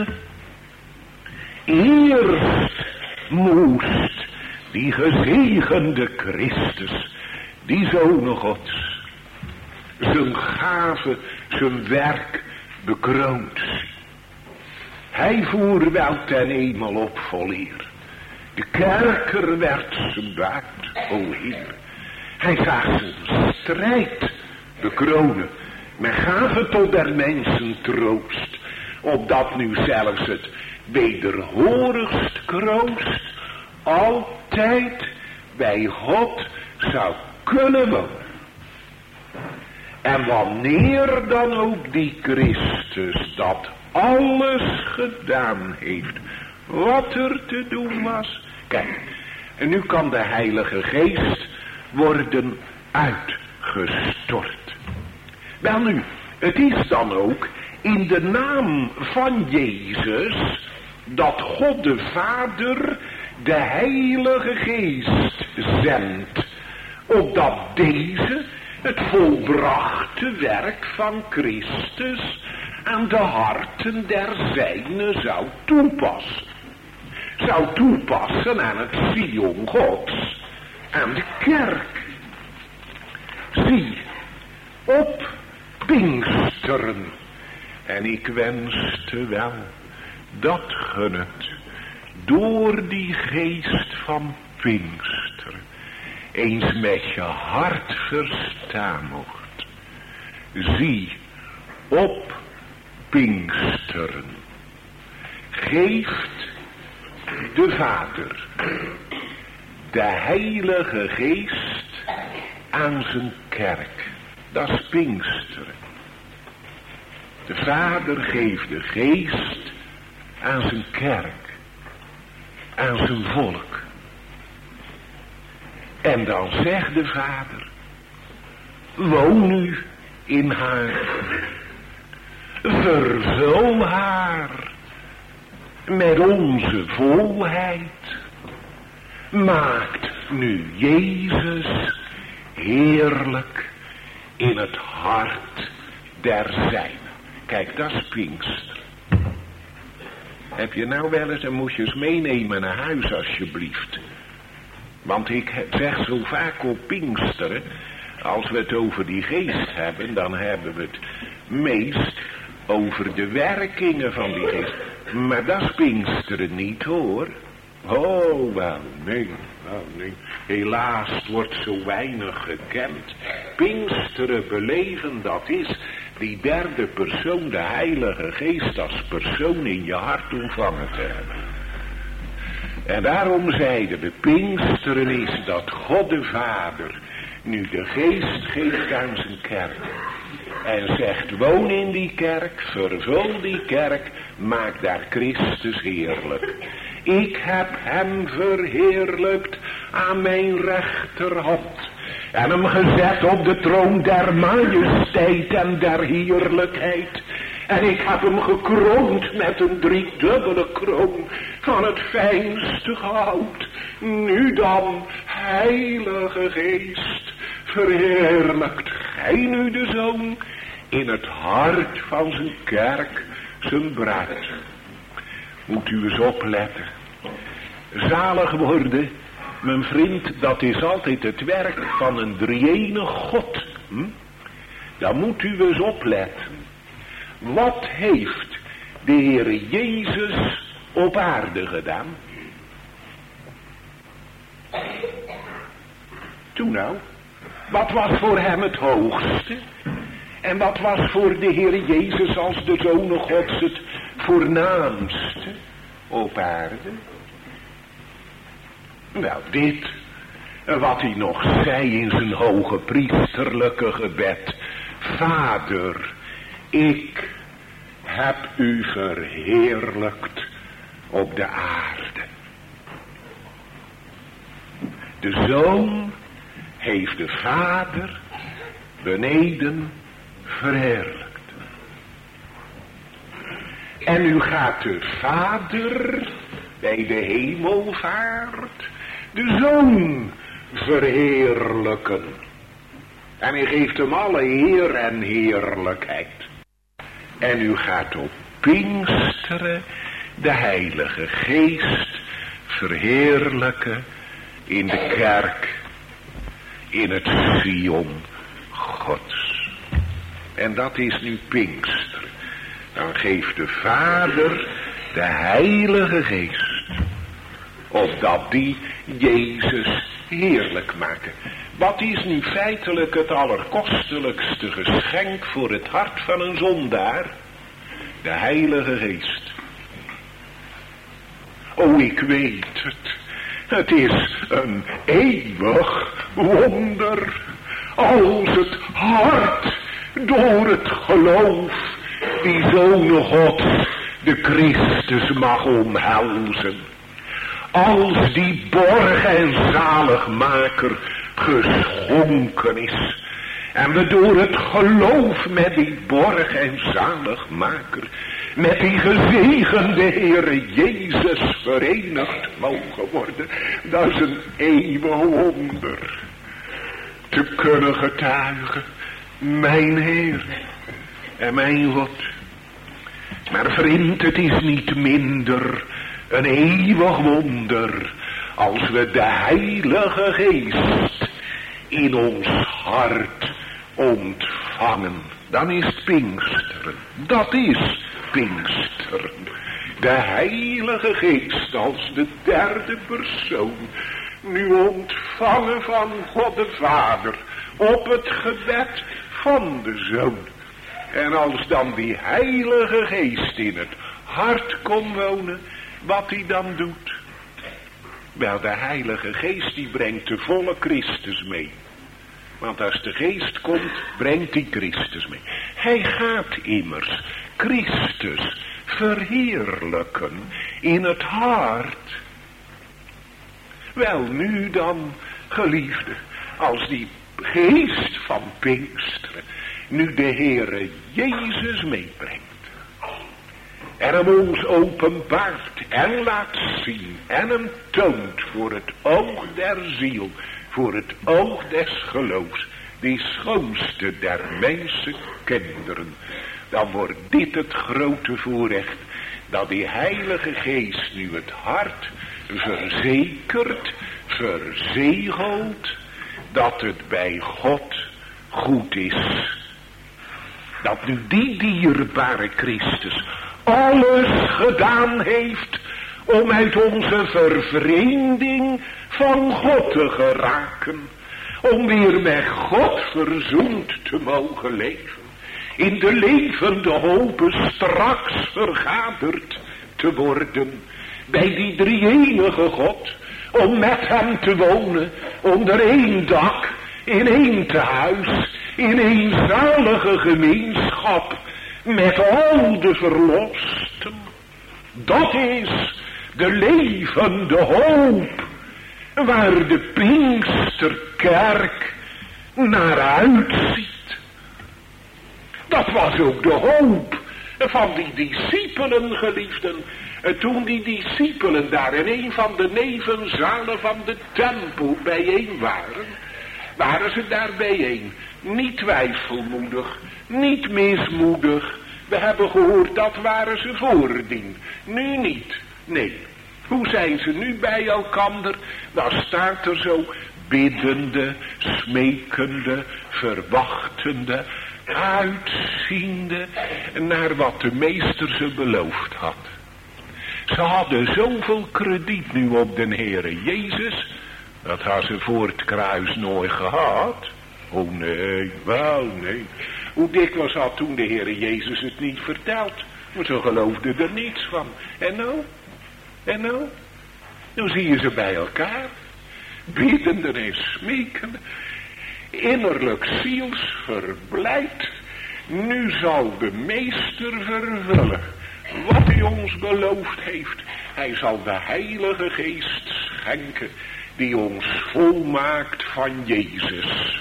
Eerst moest die gezegende Christus, die Zoon Gods, zijn gave, zijn werk bekroond zien. Hij voer wel ten hemel op vol eer. De kerker werd zijn buit, o Heer. Hij zag zijn strijd bekronen met gave tot der mensen troost, opdat nu zelfs het wederhorigst kroost altijd bij God zou kunnen wonen. En wanneer dan ook die Christus dat alles gedaan heeft wat er te doen was. Kijk, en nu kan de Heilige Geest worden uitgestort. Wel nu, het is dan ook in de naam van Jezus dat God de Vader de Heilige Geest zendt, opdat deze het volbrachte werk van Christus aan de harten der zijnen zou toepassen. Zou toepassen aan het Sion Gods, aan de kerk. Zie, op Pinksteren, en ik wenste wel dat ge het door die geest van Pinksteren eens met je hart verstaan mocht. Zie, op Pinksteren geeft de Vader de Heilige Geest aan zijn kerk. Dat is Pinksteren. De Vader geeft de Geest aan zijn kerk, aan zijn volk. En dan zegt de Vader, woon nu in haar, vervul haar met onze volheid, maakt nu Jezus heerlijk in het hart der zijnen. Kijk, dat is Pinkster. Heb je nou wel eens, en moet je eens meenemen naar huis alsjeblieft. Want ik zeg zo vaak op Pinksteren, als we het over die geest hebben, dan hebben we het meest over de werkingen van die geest. Maar dat is Pinksteren niet hoor. Oh, wel nee, wel nee. Helaas wordt zo weinig gekend. Pinksteren beleven, dat is die derde persoon, de Heilige Geest, als persoon in je hart ontvangen te hebben. En daarom zeiden we, Pinksteren is dat God de Vader nu de Geest geeft aan zijn kerk. En zegt, woon in die kerk, vervul die kerk, maak daar Christus heerlijk. Ik heb hem verheerlijkt aan mijn rechterhand. En hem gezet op de troon der majesteit en der heerlijkheid. En ik heb hem gekroond met een driedubbele kroon van het fijnste goud. Nu dan, Heilige Geest, verheerlijkt gij nu de Zoon in het hart van zijn kerk, zijn bruid. Moet u eens opletten. Zalig worden, mijn vriend, dat is altijd het werk van een drie-enige God. Hm? Dan moet u eens opletten. Wat heeft de Heer Jezus op aarde gedaan? Toen nou, wat was voor hem het hoogste? En wat was voor de Heer Jezus als de Zoon Gods het voornaamste op aarde? Wel, dit, wat hij nog zei in zijn hoge priesterlijke gebed. Vader, ik heb u verheerlijkt op de aarde. De Zoon heeft de Vader beneden verheerlijkt. En nu gaat de Vader bij de hemelvaart de Zoon verheerlijken. En hij geeft hem alle eer en heerlijkheid. En u gaat op Pinksteren de Heilige Geest verheerlijken in de kerk, in het Sion Gods. En dat is nu Pinksteren. Dan geeft de Vader de Heilige Geest, opdat die Jezus heerlijk maken. Wat is nu feitelijk het allerkostelijkste geschenk voor het hart van een zondaar? De Heilige Geest. O, ik weet het. Het is een eeuwig wonder. Als het hart door het geloof die Zoon Gods, de Christus, mag omhelzen. Als die borg en zaligmaker geschonken is. En we door het geloof met die borg en zaligmaker, met die gezegende Heere Jezus verenigd mogen worden. Dat is een eeuwig wonder. Te kunnen getuigen, mijn Heer en mijn God. Maar vriend, het is niet minder een eeuwig wonder als we de Heilige Geest in ons hart ontvangen. Dan is het Pinksteren. Dat is Pinksteren. De Heilige Geest als de derde persoon. Nu ontvangen van God de Vader op het gebed van de Zoon. En als dan die Heilige Geest in het hart komt wonen, wat hij dan doet? Wel, de Heilige Geest die brengt de volle Christus mee. Want als de Geest komt, brengt hij Christus mee. Hij gaat immers Christus verheerlijken in het hart. Wel, nu dan, geliefde, als die Geest van Pinksteren nu de Heere Jezus meebrengt. En hem ons openbaart en laat zien en hem toont voor het oog der ziel, voor het oog des geloofs, die schoonste der mensen kinderen. Dan wordt dit het grote voorrecht, dat die Heilige Geest nu het hart verzekert, verzegelt, dat het bij God goed is. Dat nu die dierbare Christus alles gedaan heeft om uit onze vervreemding van God te geraken. Om weer met God verzoend te mogen leven. in de levende hopen straks vergaderd te worden bij die drie-enige God, om met hem te wonen onder één dak, in één tehuis, in één zalige gemeenschap met al de verlosten. Dat is de levende hoop waar de Pinksterkerk naar uitziet. Dat was ook de hoop van die discipelen, geliefden. Toen die discipelen daar in een van de nevenzalen van de tempel bijeen waren, waren ze daar bijeen. Niet twijfelmoedig, niet mismoedig. We hebben gehoord, dat waren ze voordien. Nu niet. Nee. Hoe zijn ze nu bij elkander? Dan staat er zo biddende, smekende, verwachtende, uitziende naar wat de meester ze beloofd had. Ze hadden zoveel krediet nu op de Heere Jezus, dat hadden ze voor het kruis nooit gehad. Oh nee, wel nee. Hoe dikwijls had toen de Heere Jezus het niet verteld, maar ze geloofden er niets van. En nou? En nou? Nu zie je ze bij elkaar, biddende en smekende, innerlijk zielsverblijd. Nu zal de meester vervullen wat hij ons beloofd heeft. Hij zal de Heilige Geest schenken die ons volmaakt van Jezus.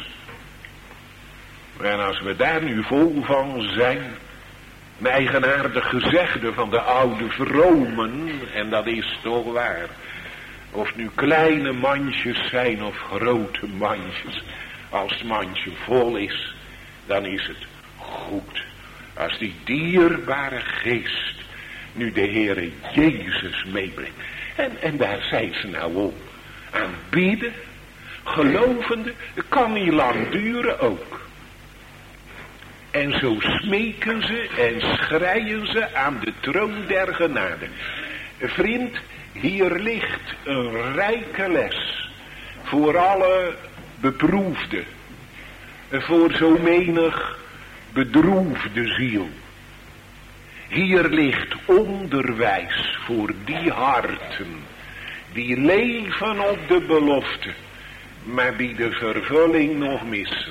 En als we daar nu vol van zijn, een eigenaardig gezegde van de oude vromen, en dat is toch waar. Of het nu kleine mandjes zijn of grote mandjes. Als het mandje vol is, dan is het goed. Als die dierbare geest nu de Heere Jezus meebrengt. En, en daar zijn ze nou op. Aanbidden, gelovende, het kan niet lang duren ook. En zo smeken ze en schreien ze aan de troon der genade. Vriend, hier ligt een rijke les voor alle beproefden, voor zo menig bedroefde ziel. Hier ligt onderwijs voor die harten die leven op de belofte, maar die de vervulling nog missen.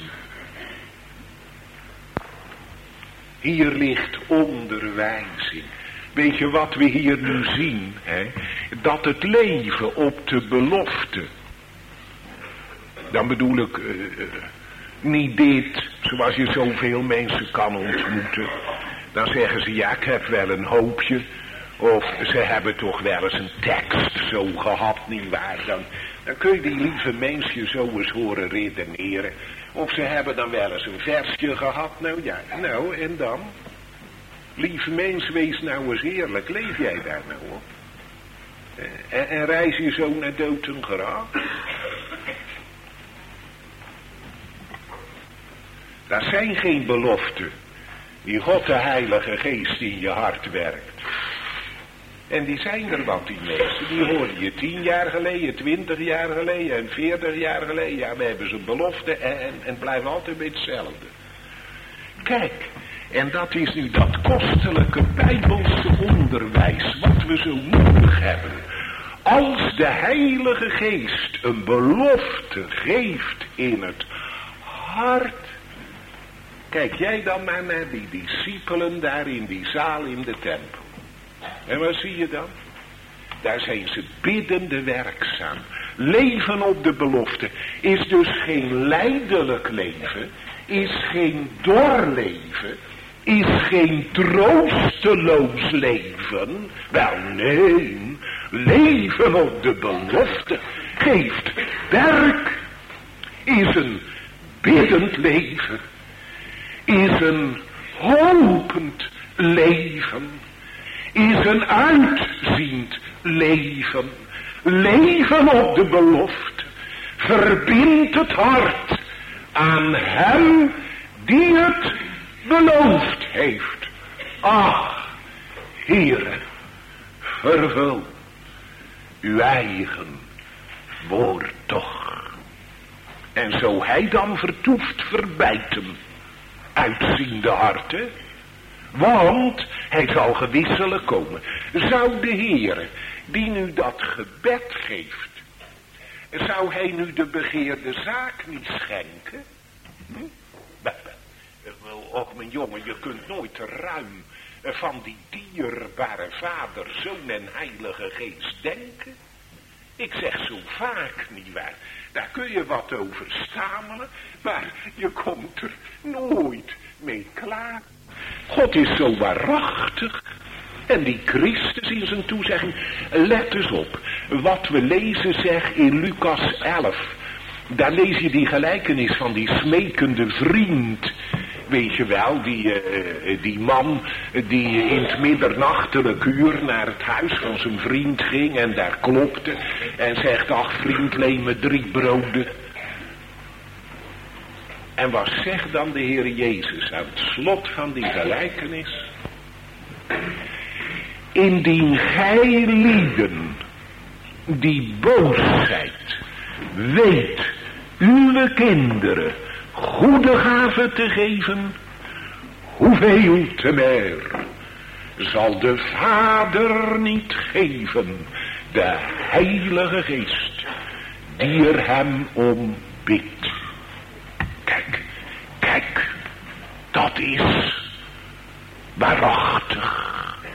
Hier ligt onderwijzing. Weet je wat we hier nu zien? Hè? Dat het leven op de belofte. Dan bedoel ik uh, uh, niet dit, zoals je zoveel mensen kan ontmoeten. Dan zeggen ze, ja, ik heb wel een hoopje. Of ze hebben toch wel eens een tekst zo gehad, nietwaar. Dan, dan kun je die lieve mensen zo eens horen redeneren. Of ze hebben dan wel eens een versje gehad. Nou ja, nou en dan? Lieve mens, wees nou eens eerlijk. Leef jij daar nou op? En, en reis je zo naar dood en graf? Dat zijn geen beloften die God de Heilige Geest in je hart werkt. En die zijn er wat, die mensen. Die hoorden je tien jaar geleden, twintig jaar geleden en veertig jaar geleden. Ja, we hebben ze belofte en, en, en blijven altijd bij hetzelfde. Kijk, en dat is nu dat kostelijke Bijbelse onderwijs wat we zo nodig hebben. Als de Heilige Geest een belofte geeft in het hart. Kijk jij dan maar naar die discipelen daar in die zaal in de tempel. En wat zie je dan? Daar zijn ze biddende werkzaam. Leven op de belofte is dus geen lijdelijk leven, is geen doorleven, is geen troosteloos leven. Wel nee, leven op de belofte geeft werk, is een biddend leven, is een hopend leven, is een uitziend leven. Leven op de belofte verbindt het hart aan hem die het beloofd heeft. Ach, Heere, vervul uw eigen woord toch. En zo hij dan vertoeft, verbijt hem. uitziende harten. Want hij zal gewisselijk komen. Zou de Heere, die nu dat gebed geeft, zou hij nu de begeerde zaak niet schenken? Hm? Wel, och mijn jongen, je kunt nooit te ruim van die dierbare Vader, Zoon en Heilige Geest denken. Ik zeg zo vaak, nietwaar, daar kun je wat over stamelen, maar je komt er nooit mee klaar. God is zo waarachtig. En die Christus in zijn toezegging, let eens op, wat we lezen zeg in Lucas elf. Daar lees je die gelijkenis van die smekende vriend. Weet je wel, die, uh, die man die in het middernachtelijk uur naar het huis van zijn vriend ging en daar klopte en zegt, ach vriend, leen me drie broden. En wat zegt dan de Heer Jezus aan het slot van die gelijkenis? Indien gij lieden die boos zijt, weet uw kinderen goede gaven te geven, hoeveel te meer zal de Vader niet geven, de Heilige Geest, die er hem om bidt. Kijk, kijk, dat is waarachtig.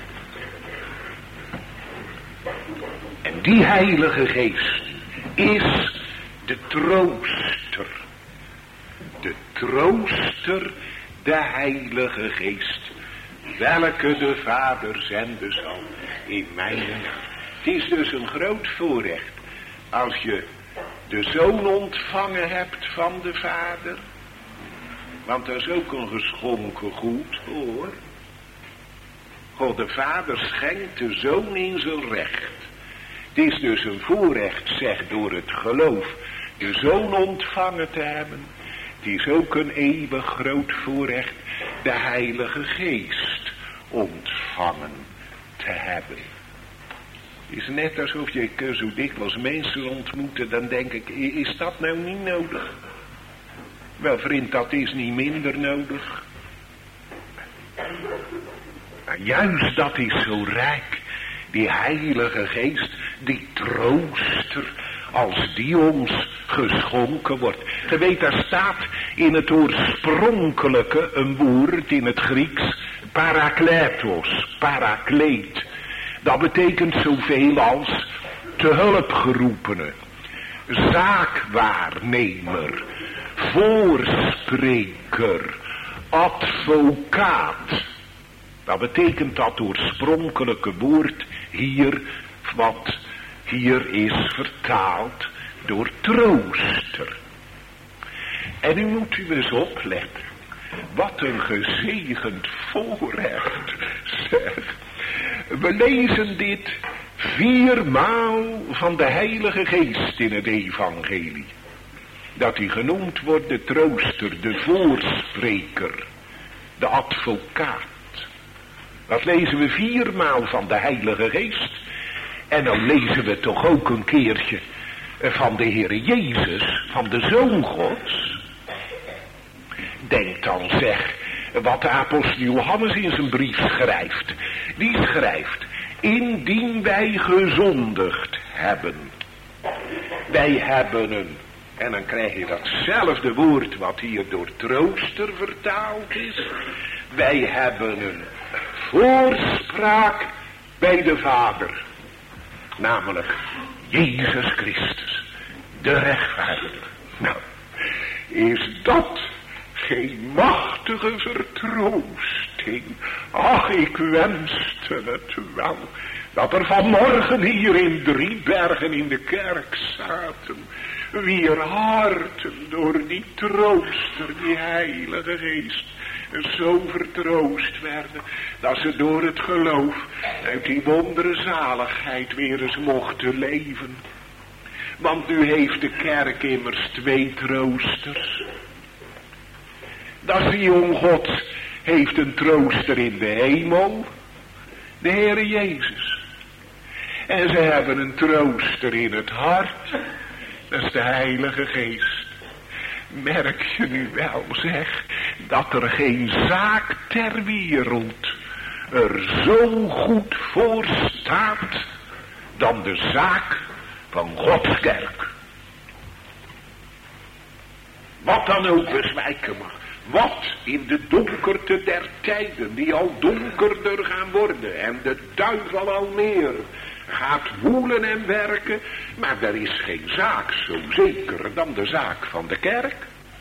En die Heilige Geest is de trooster. De trooster, de Heilige Geest, welke de Vader zenden zal in mijn naam. Het is dus een groot voorrecht als je de Zoon ontvangen hebt van de Vader. Want dat is ook een geschonken goed, hoor. God de Vader schenkt de Zoon in zijn recht. Het is dus een voorrecht, zeg, door het geloof de Zoon ontvangen te hebben. Het is ook een eeuwig groot voorrecht de Heilige Geest ontvangen te hebben. Het is net alsof je zo dikwijls mensen ontmoeten, dan denk ik, is dat nou niet nodig? Wel vriend, dat is niet minder nodig. Maar juist dat is zo rijk, die Heilige Geest, die trooster, als die ons geschonken wordt. Je weet, daar staat in het oorspronkelijke een woord in het Grieks, parakletos, parakleet. Dat betekent zoveel als te hulp geroepene, zaakwaarnemer, voorspreker, advocaat. Dat betekent dat oorspronkelijke woord hier, wat hier is vertaald door trooster. En nu moet u eens opletten. Wat een gezegend voorrecht, zeg. We lezen dit viermaal van de Heilige Geest in het evangelie. Dat hij genoemd wordt de trooster, de voorspreker, de advocaat. Dat lezen we viermaal van de Heilige Geest. En dan lezen we toch ook een keertje van de Heer Jezus, van de Zoon Gods. Denk dan zeg, wat de apostel Johannes in zijn brief schrijft. Die schrijft, indien wij gezondigd hebben. Wij hebben een, en dan krijg je datzelfde woord wat hier door trooster vertaald is. Wij hebben een voorspraak bij de Vader. Namelijk Jezus Christus, de rechtvaardige. Nou, is dat geen machtige vertroosting? Ach, ik wenste het wel, dat er vanmorgen hier in Driebergen in de kerk zaten, wier harten door die trooster, die Heilige Geest, zo vertroost werden, dat ze door het geloof uit die wondere zaligheid weer eens mochten leven. Want nu heeft de kerk immers twee troosters. Dat is die jong God heeft een trooster in de hemel, de Heere Jezus. En ze hebben een trooster in het hart, dat is de Heilige Geest. Merk je nu wel, zeg, dat er geen zaak ter wereld er zo goed voor staat dan de zaak van Gods kerk. Wat dan ook bezwijken mag. Wat in de donkerte der tijden, die al donkerder gaan worden en de duivel al meer gaat woelen en werken, maar er is geen zaak zo zeker dan de zaak van de kerk.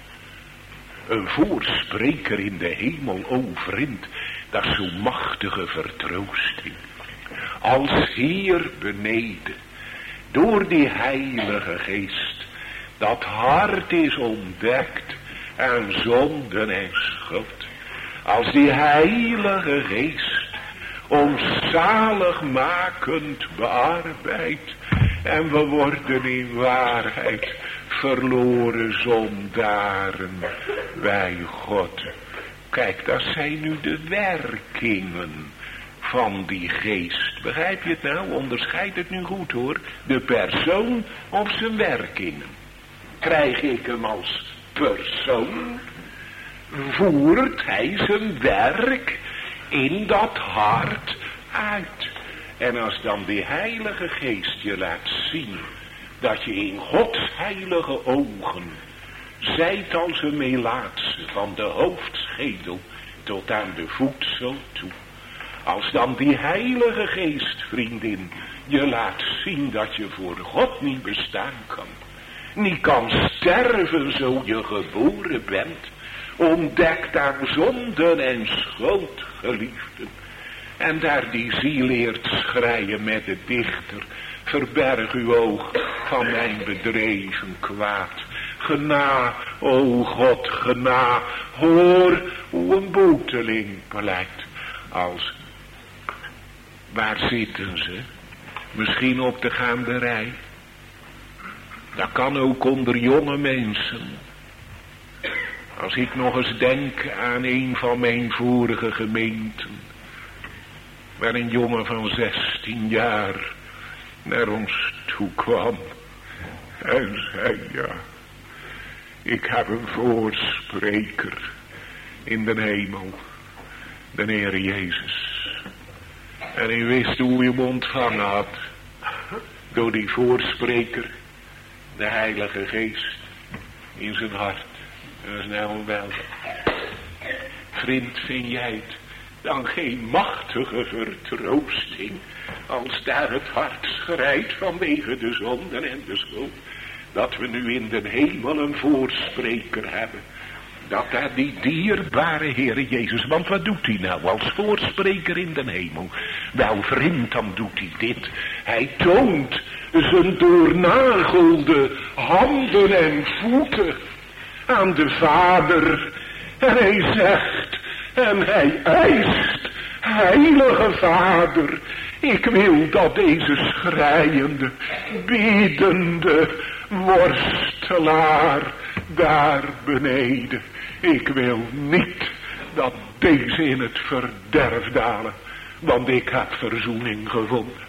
Een voorspreker in de hemel, o vriend, dat is zo'n machtige vertroosting. Als hier beneden, door die heilige geest, dat hart is ontdekt aan zonden en schuld. Als die heilige geest ons zaligmakend bearbeidt en we worden in waarheid verloren zondaren bij God. Kijk, dat zijn nu de werkingen van die geest. Begrijp je het nou? Onderscheid het nu goed hoor. De persoon of zijn werkingen. Krijg ik hem als persoon, voert hij zijn werk in dat hart uit. En als dan die heilige geest je laat zien dat je in Gods heilige ogen zijt als een melaatse van de hoofdschedel tot aan de voedsel toe. Als dan die heilige geest, vriendin, je laat zien dat je voor God niet bestaan kan. Niet kan sterven zo je geboren bent. Ontdekt aan zonden en schuld, geliefden. En daar die ziel leert schreien met de dichter. Verberg uw oog van mijn bedreven kwaad. Gena, o God, gena. Hoor hoe een boeteling pleit. Als, waar zitten ze? Misschien op de gaanderij. Dat kan ook onder jonge mensen. Als ik nog eens denk aan een van mijn vorige gemeenten. Waar een jongen van zestien jaar naar ons toe kwam. En zei ja. Ik heb een voorspreker in de hemel. De Heer Jezus. En hij wist hoe hij hem ontvangen had. Door die voorspreker. De Heilige Geest in zijn hart. Dat is nou wel. Vriend, vind jij het dan geen machtige vertroosting als daar het hart schrijdt vanwege de zonden en de schuld, dat we nu in de hemel een voorspreker hebben, dat daar die dierbare Heer Jezus, want wat doet hij nou als voorspreker in de hemel? Wel vriend, dan doet hij dit. Hij toont zijn doornagelde handen en voeten aan de Vader. En hij zegt, en hij eist, heilige Vader, ik wil dat deze schreiende, biedende worstelaar daar beneden, ik wil niet dat deze in het verderf dalen, want ik heb verzoening gevonden.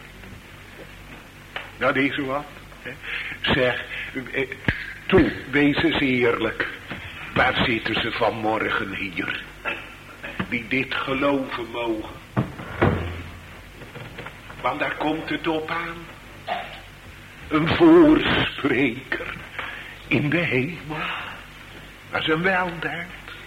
Dat is wat. Zeg, toe, wees eens eerlijk. Waar zitten ze vanmorgen hier? Die dit geloven mogen. Want daar komt het op aan. Een voorspreker in de hemel. Dat is een weldaad.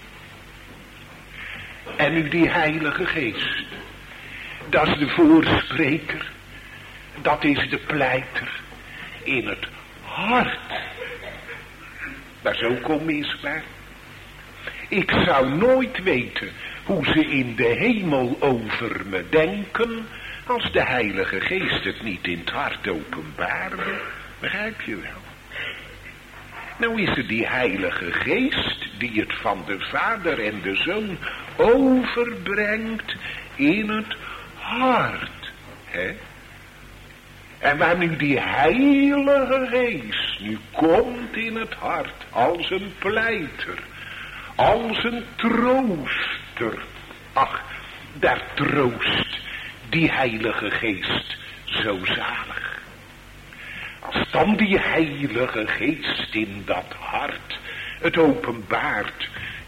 En nu die Heilige Geest. Dat is de voorspreker. Dat is de pleiter in het hart. Dat is ook onmisbaar. Ik zou nooit weten hoe ze in de hemel over me denken, als de Heilige Geest het niet in het hart openbaarde. Begrijp je wel? Nou is het die Heilige Geest die het van de Vader en de Zoon overbrengt in het hart. Hè? En waar nu die Heilige Geest nu komt in het hart als een pleiter, als een trooster. Ach, daar troost die Heilige Geest zo zalig. Als dan die Heilige Geest in dat hart het openbaart,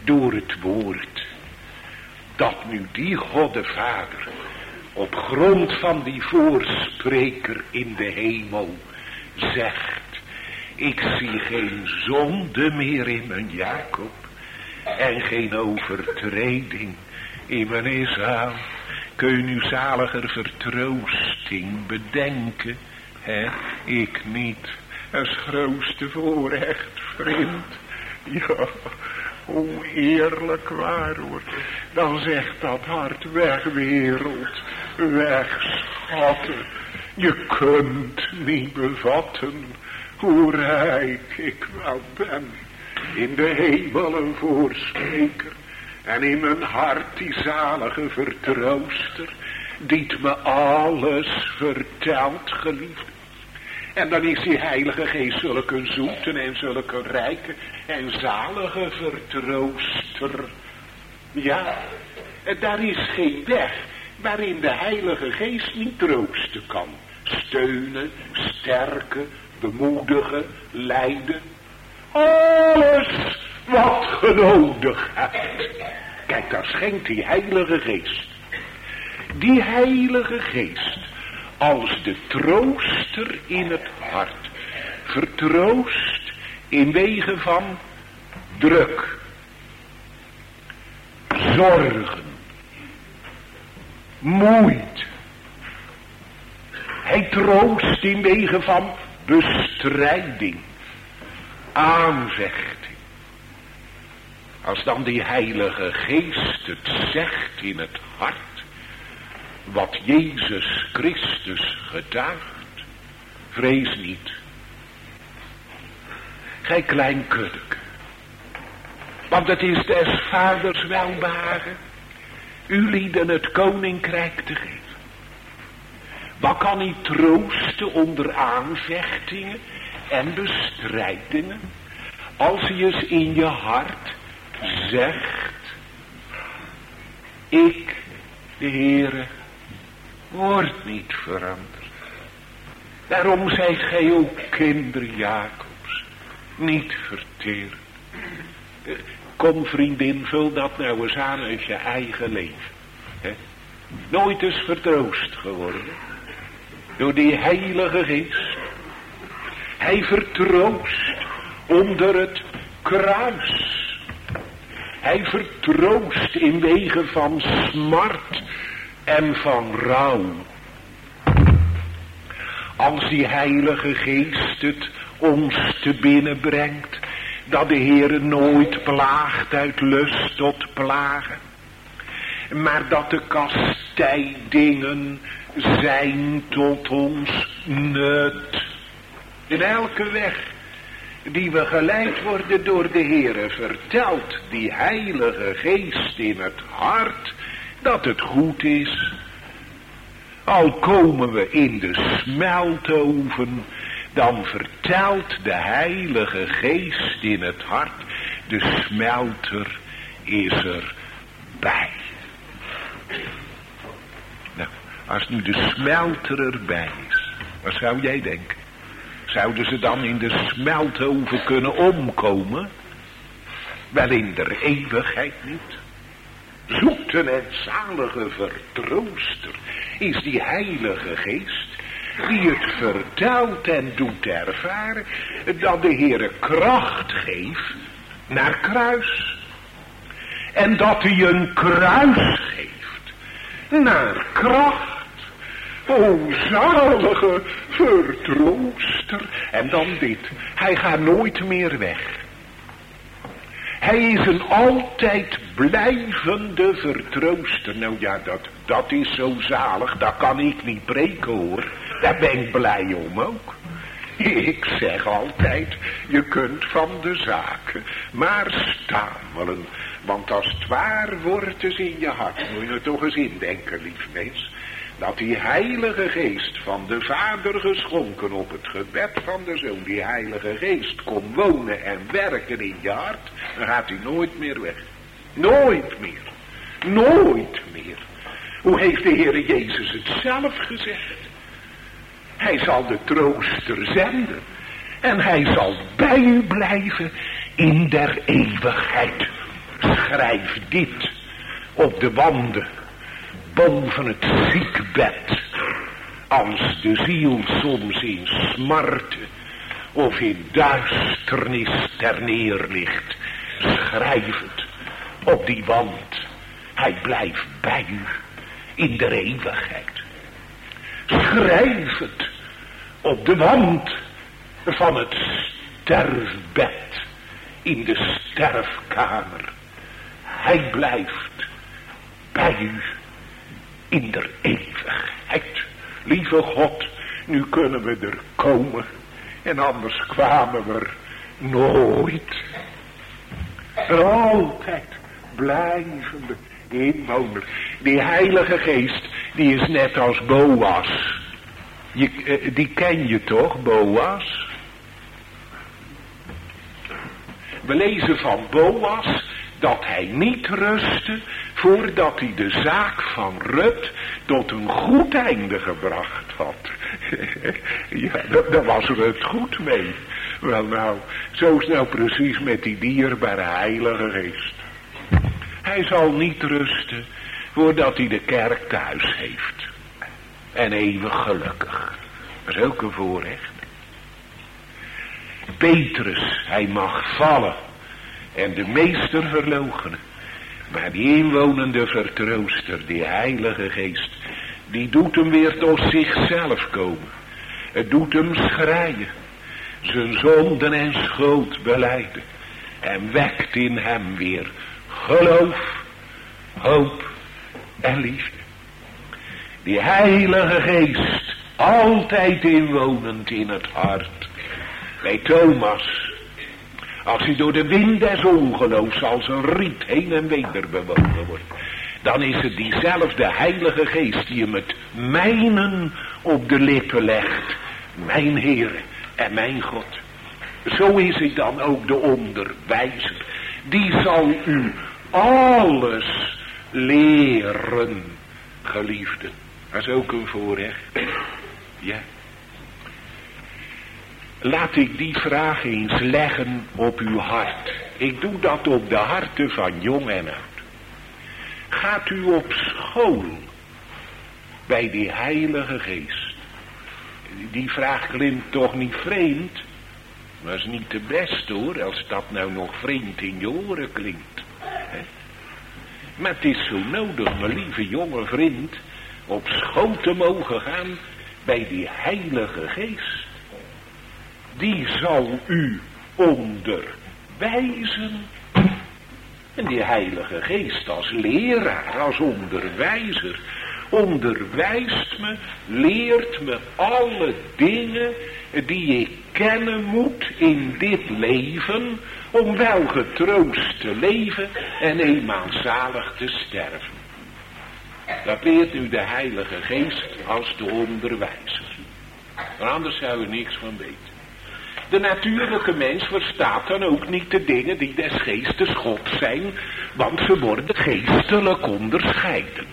door het woord, dat nu die God de Vader op grond van die voorspreker in de hemel zegt: ik zie geen zonde meer in mijn Jacob en geen overtreding in mijn Esau. Kun je nu zaliger vertroosting bedenken? Hè? Ik niet. Dat is grootste voorrecht, vriend. Ja, hoe eerlijk waar hoor. Dan zegt dat hart: weg wereld, weg schatten. Je kunt niet bevatten hoe rijk ik wel ben. In de hemel een voorspreker. En in mijn hart die zalige vertrooster. Die het me alles vertelt, geliefd. En dan is die Heilige Geest zulke zoete en zulke rijke en zalige vertrooster. Ja, daar is geen weg waarin de Heilige Geest niet troosten kan. Steunen, sterken, bemoedigen, leiden. Alles wat je nodig hebt. Kijk, daar schenkt die Heilige Geest. Die Heilige Geest als de trooster in het hart. Vertroost in wegen van druk, zorgen, moeite. Hij troost in wegen van bestrijding, aanvechting. Als dan die Heilige Geest het zegt in het hart, wat Jezus Christus getuigt, vrees niet. Gij klein kuddeke, want het is des vaders welbehagen u lieden het koninkrijk te geven. Wat kan hij troosten onder aanvechtingen en bestrijdingen, als hij eens in je hart zegt: ik, de Heere, word niet veranderd. Daarom zijt gij ook kinderen Jacobs, niet verteerd. Kom vriendin, vul dat nou eens aan uit je eigen leven. He? Nooit eens vertroost geworden door die Heilige Geest. Hij vertroost onder het kruis. Hij vertroost in wegen van smart en van rouw. Als die Heilige Geest het ons te binnen brengt, dat de Heere nooit plaagt uit lust tot plagen, maar dat de kastijdingen zijn tot ons nut. In elke weg die we geleid worden door de Heere, vertelt die Heilige Geest in het hart dat het goed is. Al komen we in de smeltoven, dan vertelt de Heilige Geest in het hart: de smelter is er bij. Nou, als nu de smelter erbij is, wat zou jij denken? Zouden ze dan in de smeltoven kunnen omkomen? Wel, in de eeuwigheid niet. Zoete en zalige vertrooster is die Heilige Geest, die het vertelt en doet ervaren dat de Heere kracht geeft naar kruis. En dat hij een kruis geeft naar kracht. O zalige vertrooster. En dan dit: hij gaat nooit meer weg. Hij is een altijd blijvende vertrooster. Nou ja, dat, dat is zo zalig, dat kan ik niet preken hoor. Daar ben ik blij om ook. Ik zeg altijd, je kunt van de zaken maar stamelen. Want als het waar wordt is in je hart, moet je er toch eens indenken, lief mens, dat die Heilige Geest van de Vader geschonken op het gebed van de Zoon, die Heilige Geest komt wonen en werken in je hart, dan gaat hij nooit meer weg. Nooit meer. Nooit meer. Hoe heeft de Heere Jezus het zelf gezegd? Hij zal de trooster zenden. En hij zal bij u blijven in der eeuwigheid. Schrijf dit op de wanden, boven het ziekbed. Als de ziel soms in smarte of in duisternis ter neer ligt, schrijf het op die wand. Hij blijft bij u in de eeuwigheid. Schrijf het op de wand van het sterfbed in de sterfkamer. Hij blijft bij u in de eeuwigheid. Lieve God, nu kunnen we er komen en anders kwamen we er nooit. Een altijd blijvende inwoner. Die Heilige Geest, die is net als Boas. Je, eh, die ken je toch, Boas? We lezen van Boas dat hij niet rustte voordat hij de zaak van Rut tot een goed einde gebracht had. Ja, daar was Rut goed mee. Wel nou, zo is nou precies met die dierbare Heilige Geest. Hij zal niet rusten voordat hij de kerk thuis heeft. En eeuwig gelukkig. Dat is ook een voorrecht. Petrus, hij mag vallen en de meester verloochenen. Maar die inwonende vertrooster, die Heilige Geest, die doet hem weer tot zichzelf komen. Het doet hem schreien, zijn zonden en schuld belijden. En wekt in hem weer geloof, hoop en liefde. Die Heilige Geest, altijd inwonend in het hart. Bij Thomas, als hij door de wind des ongeloofs als een riet heen en weder bewogen wordt, dan is het diezelfde Heilige Geest die hem het mijnen op de lippen legt. Mijn Heere en mijn God. Zo is hij dan ook de onderwijzer. Die zal u alles leren, geliefden. Dat is ook een voorrecht. Ja. Laat ik die vraag eens leggen op uw hart. Ik doe dat op de harten van jong en oud. Gaat u op school bij die Heilige Geest? Die vraag klinkt toch niet vreemd? Maar is niet te best hoor, als dat nou nog vreemd in je oren klinkt. He? Maar het is zo nodig, mijn lieve jonge vriend, op school te mogen gaan bij die Heilige Geest. Die zal u onderwijzen. En die Heilige Geest als leraar, als onderwijzer, onderwijst me, leert me alle dingen die ik kennen moet in dit leven, om wel getroost te leven en eenmaal zalig te sterven. Dat leert u de Heilige Geest als de onderwijzer. Maar anders zou er niks van weten. De natuurlijke mens verstaat dan ook niet de dingen die des geestes God zijn, want ze worden geestelijk onderscheiden.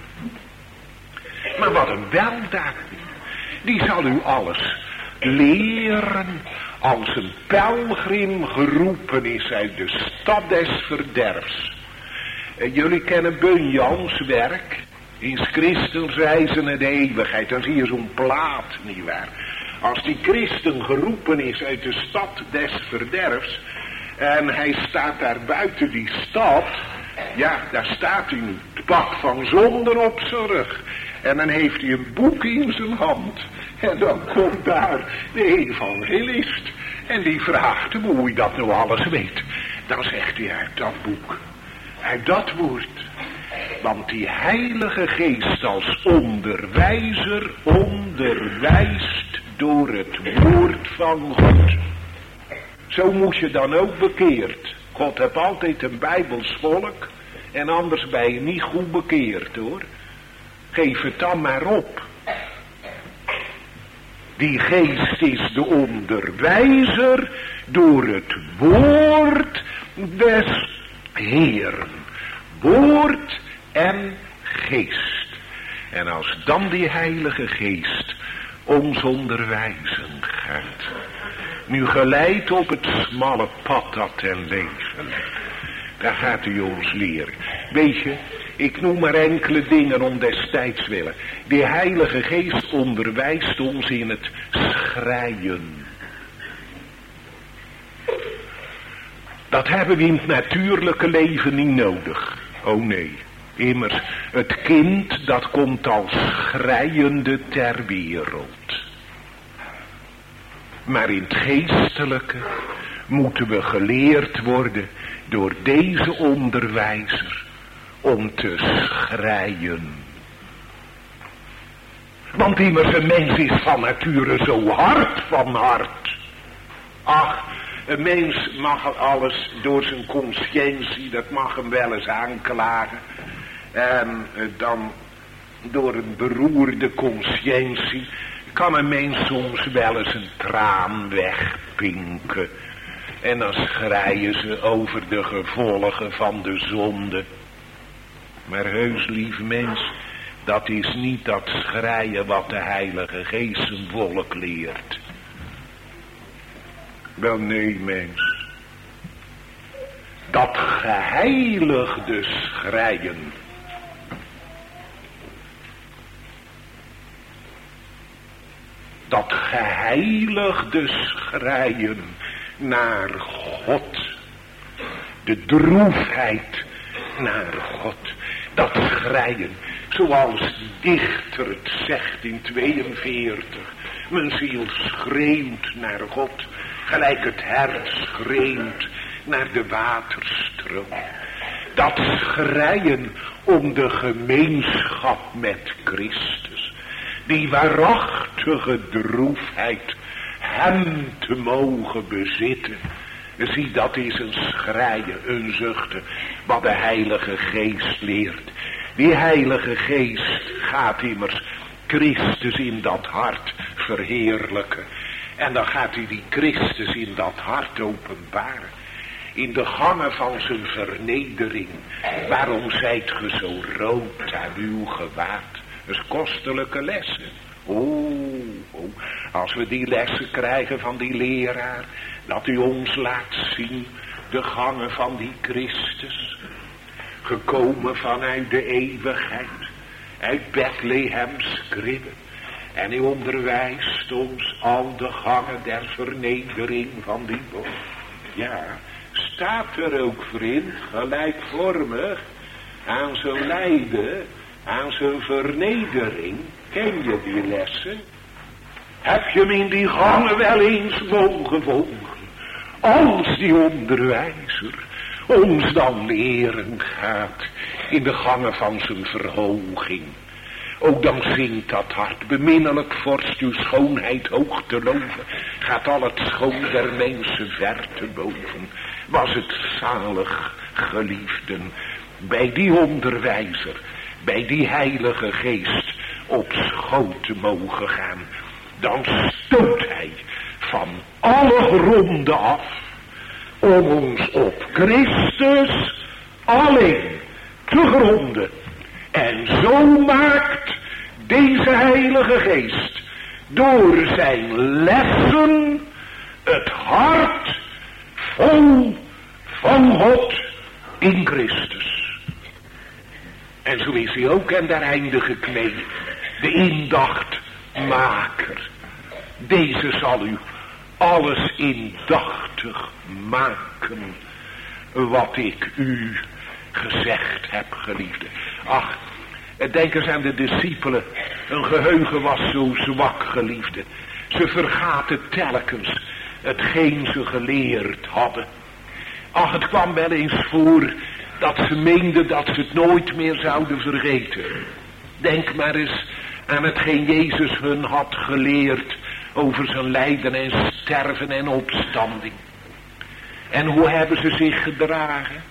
Maar wat een weldaad, die zal u alles leren als een pelgrim geroepen is uit de stad des verderfs. En jullie kennen Bunjans werk, in Christus reizen naar de eeuwigheid, dan zie je zo'n plaat, nietwaar. Als die christen geroepen is uit de stad des verderfs en hij staat daar buiten die stad, ja, daar staat hij nu, het pak van zonden op zijn rug. En dan heeft hij een boek in zijn hand. En dan komt daar de evangelist. En die vraagt hem hoe hij dat nou alles weet. Dan zegt hij uit dat boek, uit dat woord. Want die Heilige Geest als onderwijzer onderwijst door het woord van God. Zo moest je dan ook bekeerd. God heeft altijd een Bijbels volk. En anders ben je niet goed bekeerd hoor. Geef het dan maar op. Die geest is de onderwijzer door het woord des Heeren. Woord en geest. En als dan die Heilige Geest ons onderwijzen gaat, nu geleid op het smalle pad dat ten leven, Daar gaat hij ons leren. Weet je, ik noem maar enkele dingen om destijds willen. De Heilige Geest onderwijst ons in het schreien. Dat hebben we in het natuurlijke leven niet nodig. Oh nee, immers, het kind dat komt als schreiende ter wereld. Maar in het geestelijke moeten we geleerd worden door deze onderwijzer om te schreien. Want immers een mens is van nature zo hard van hart. Ach, een mens mag alles door zijn conscientie, dat mag hem wel eens aanklagen. En dan door een beroerde conscientie kan een mens soms wel eens een traan wegpinken. En dan schreien ze over de gevolgen van de zonde. Maar heus, lief mens, dat is niet dat schreien wat de Heilige Geest zijn volk leert. Wel nee, mens. Dat geheiligde schreien. Dat geheiligde schreien naar God. De droefheid naar God. Dat schreien, zoals de dichter het zegt in tweeënveertig. Mijn ziel schreeuwt naar God, gelijk het hert schreeuwt naar de waterstroom. Dat schreien om de gemeenschap met Christus. Die waarachtige droefheid, hem te mogen bezitten. Zie, dat is een schreien, een zuchten, wat de Heilige Geest leert. Die Heilige Geest gaat immers Christus in dat hart verheerlijken. En dan gaat hij die Christus in dat hart openbaren. In de gangen van zijn vernedering. Waarom zijt ge zo rood aan uw gewaad? Dat is kostelijke lessen. Oh, oh, als we die lessen krijgen van die leraar, dat u ons laat zien de gangen van die Christus, gekomen vanuit de eeuwigheid, uit Bethlehems kribbe, en u onderwijst ons al de gangen der vernedering van die boom. Ja, staat er ook, vriend, gelijkvormig aan zijn lijden, aan zijn vernedering. Ken je die lessen? Heb je hem in die gangen wel eens mogen volgen? Als die onderwijzer ons dan leren gaat in de gangen van zijn verhoging. Ook dan zingt dat hart, beminnelijk vorst uw schoonheid hoog te loven. Gaat al het schoon der mensen ver te boven. Was het zalig, geliefden, bij die onderwijzer, bij die Heilige Geest op schoot te mogen gaan. Dan stoot hij van alle gronden af om ons op Christus alleen te gronden. En zo maakt deze Heilige Geest door zijn lessen het hart vol van God in Christus. En zo is hij ook aan der einde gekneed, de indachtmaker. Deze zal u alles indachtig maken wat ik u gezegd heb, geliefde. Ach, denk eens aan de discipelen. Hun geheugen was zo zwak, geliefde. Ze vergaten telkens hetgeen ze geleerd hadden. Ach, het kwam wel eens voor dat ze meenden dat ze het nooit meer zouden vergeten. Denk maar eens aan hetgeen Jezus hun had geleerd over zijn lijden en sterven en opstanding. En hoe hebben ze zich gedragen?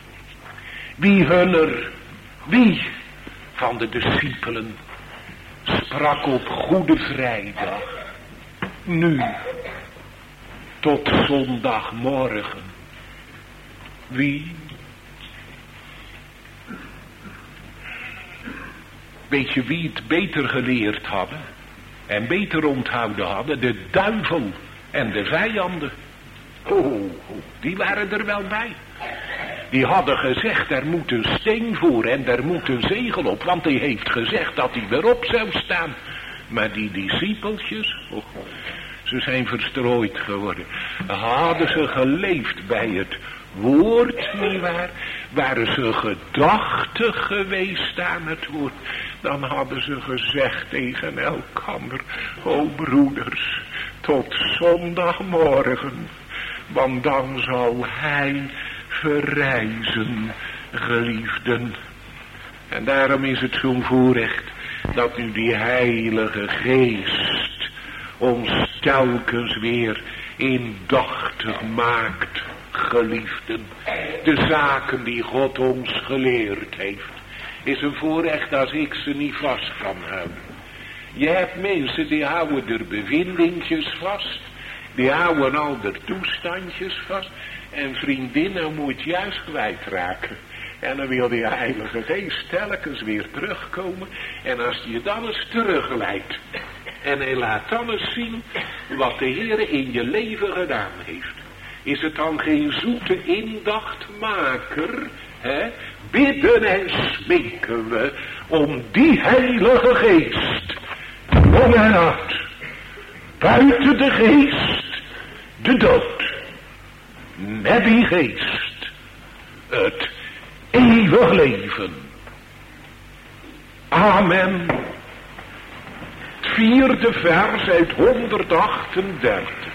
Wie hunner, wie van de discipelen sprak op Goede Vrijdag, nu tot zondagmorgen? Wie? Weet je wie het beter geleerd hadden en beter onthouden hadden? De duivel en de vijanden. Oh, die waren er wel bij. Die hadden gezegd, er moet een steen voor en er moet een zegel op, want hij heeft gezegd dat hij erop zou staan. Maar die discipeltjes, oh, ze zijn verstrooid geworden. Hadden ze geleefd bij het woord, nietwaar? Waren ze gedachtig geweest aan het woord, dan hadden ze gezegd tegen elkander, o broeders, tot zondagmorgen, want dan zal hij verrijzen, geliefden. En daarom is het zo'n voorrecht dat nu die Heilige Geest ons telkens weer indachtig maakt, geliefden. De zaken die God ons geleerd heeft, is een voorrecht als ik ze niet vast kan houden. Je hebt mensen die houden er bevindingjes vast, die houden al de toestandjes vast, en vriendinnen moet juist kwijtraken. En dan wil die Heilige Geest telkens weer terugkomen. En als je dan eens terugleidt. En hij laat dan eens zien wat de Heer in je leven gedaan heeft. Is het dan geen zoete indachtmaker? Hè? Bidden en smeken we om die Heilige Geest. Jong en oud. Buiten de geest de dood. Met die geest het eeuwig leven. Amen. Het vierde vers uit honderdachtendertig.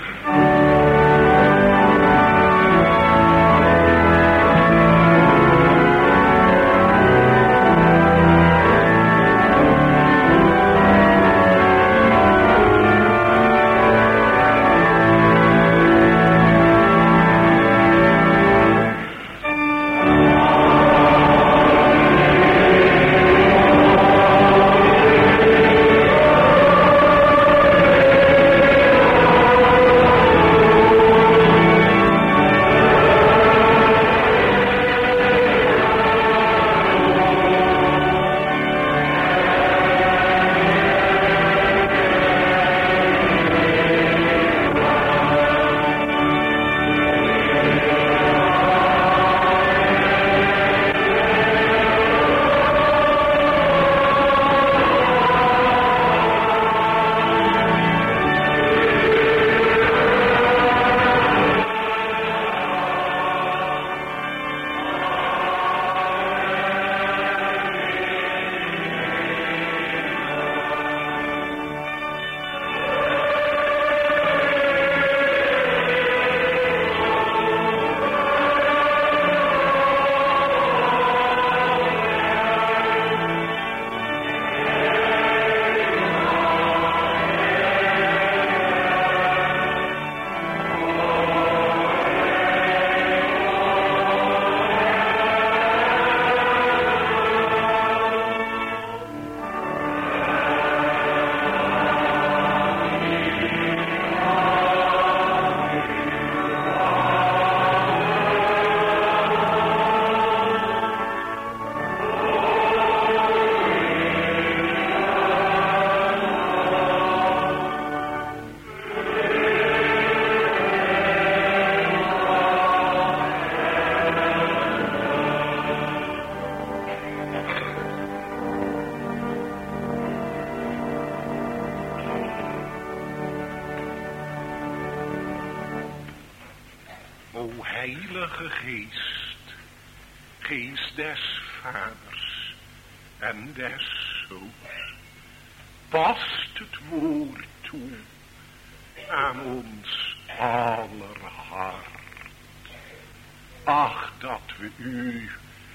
Heilige Geest, Geest des Vaders en des Zoons, past het woord toe aan ons aller hart. Ach, dat we u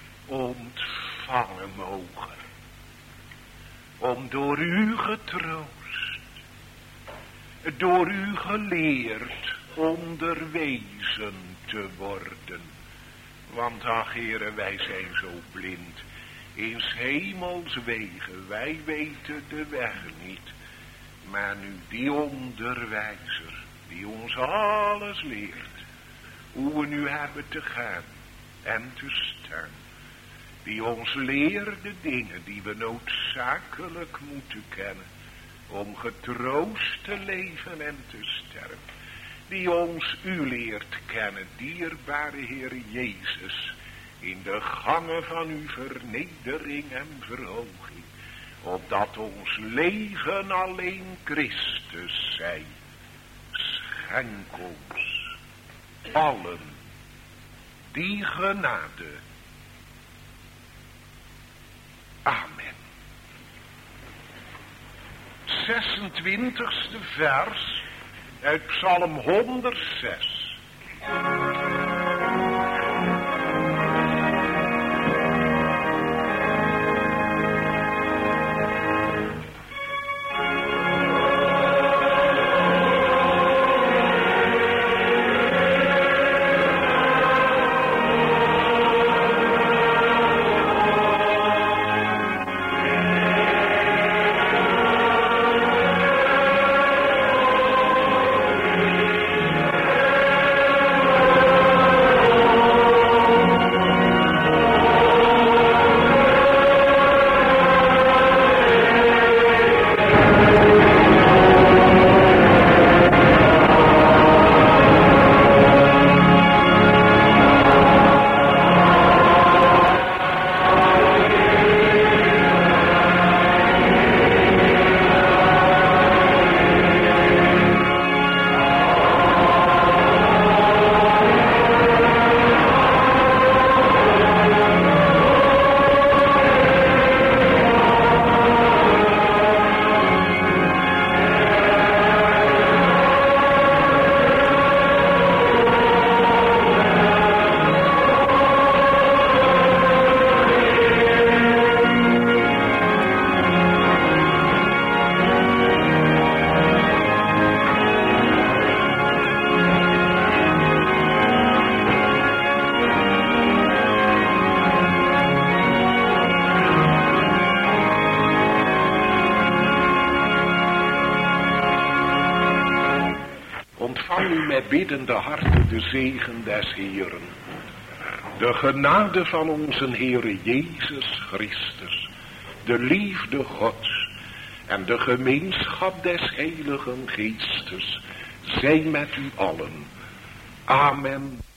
ontvangen mogen, om door u getroost, door u geleerd, onderwezen te worden. Want ach, Heere, wij zijn zo blind in 's hemels wegen, wij weten de weg niet. Maar nu die onderwijzer, die ons alles leert, hoe we nu hebben te gaan en te staan, die ons leert de dingen die we noodzakelijk moeten kennen, om getroost te leven en te sterven, die ons u leert kennen, dierbare Heer Jezus, in de gangen van uw vernedering en verhoging, opdat ons leven alleen Christus zij. Schenk ons allen die genade. Amen. zesentwintigste vers uit Psalm honderdzes. Met biddende harten de zegen des Heeren. De genade van onze Heere Jezus Christus, de liefde Gods en de gemeenschap des Heiligen Geestes, zij met u allen. Amen.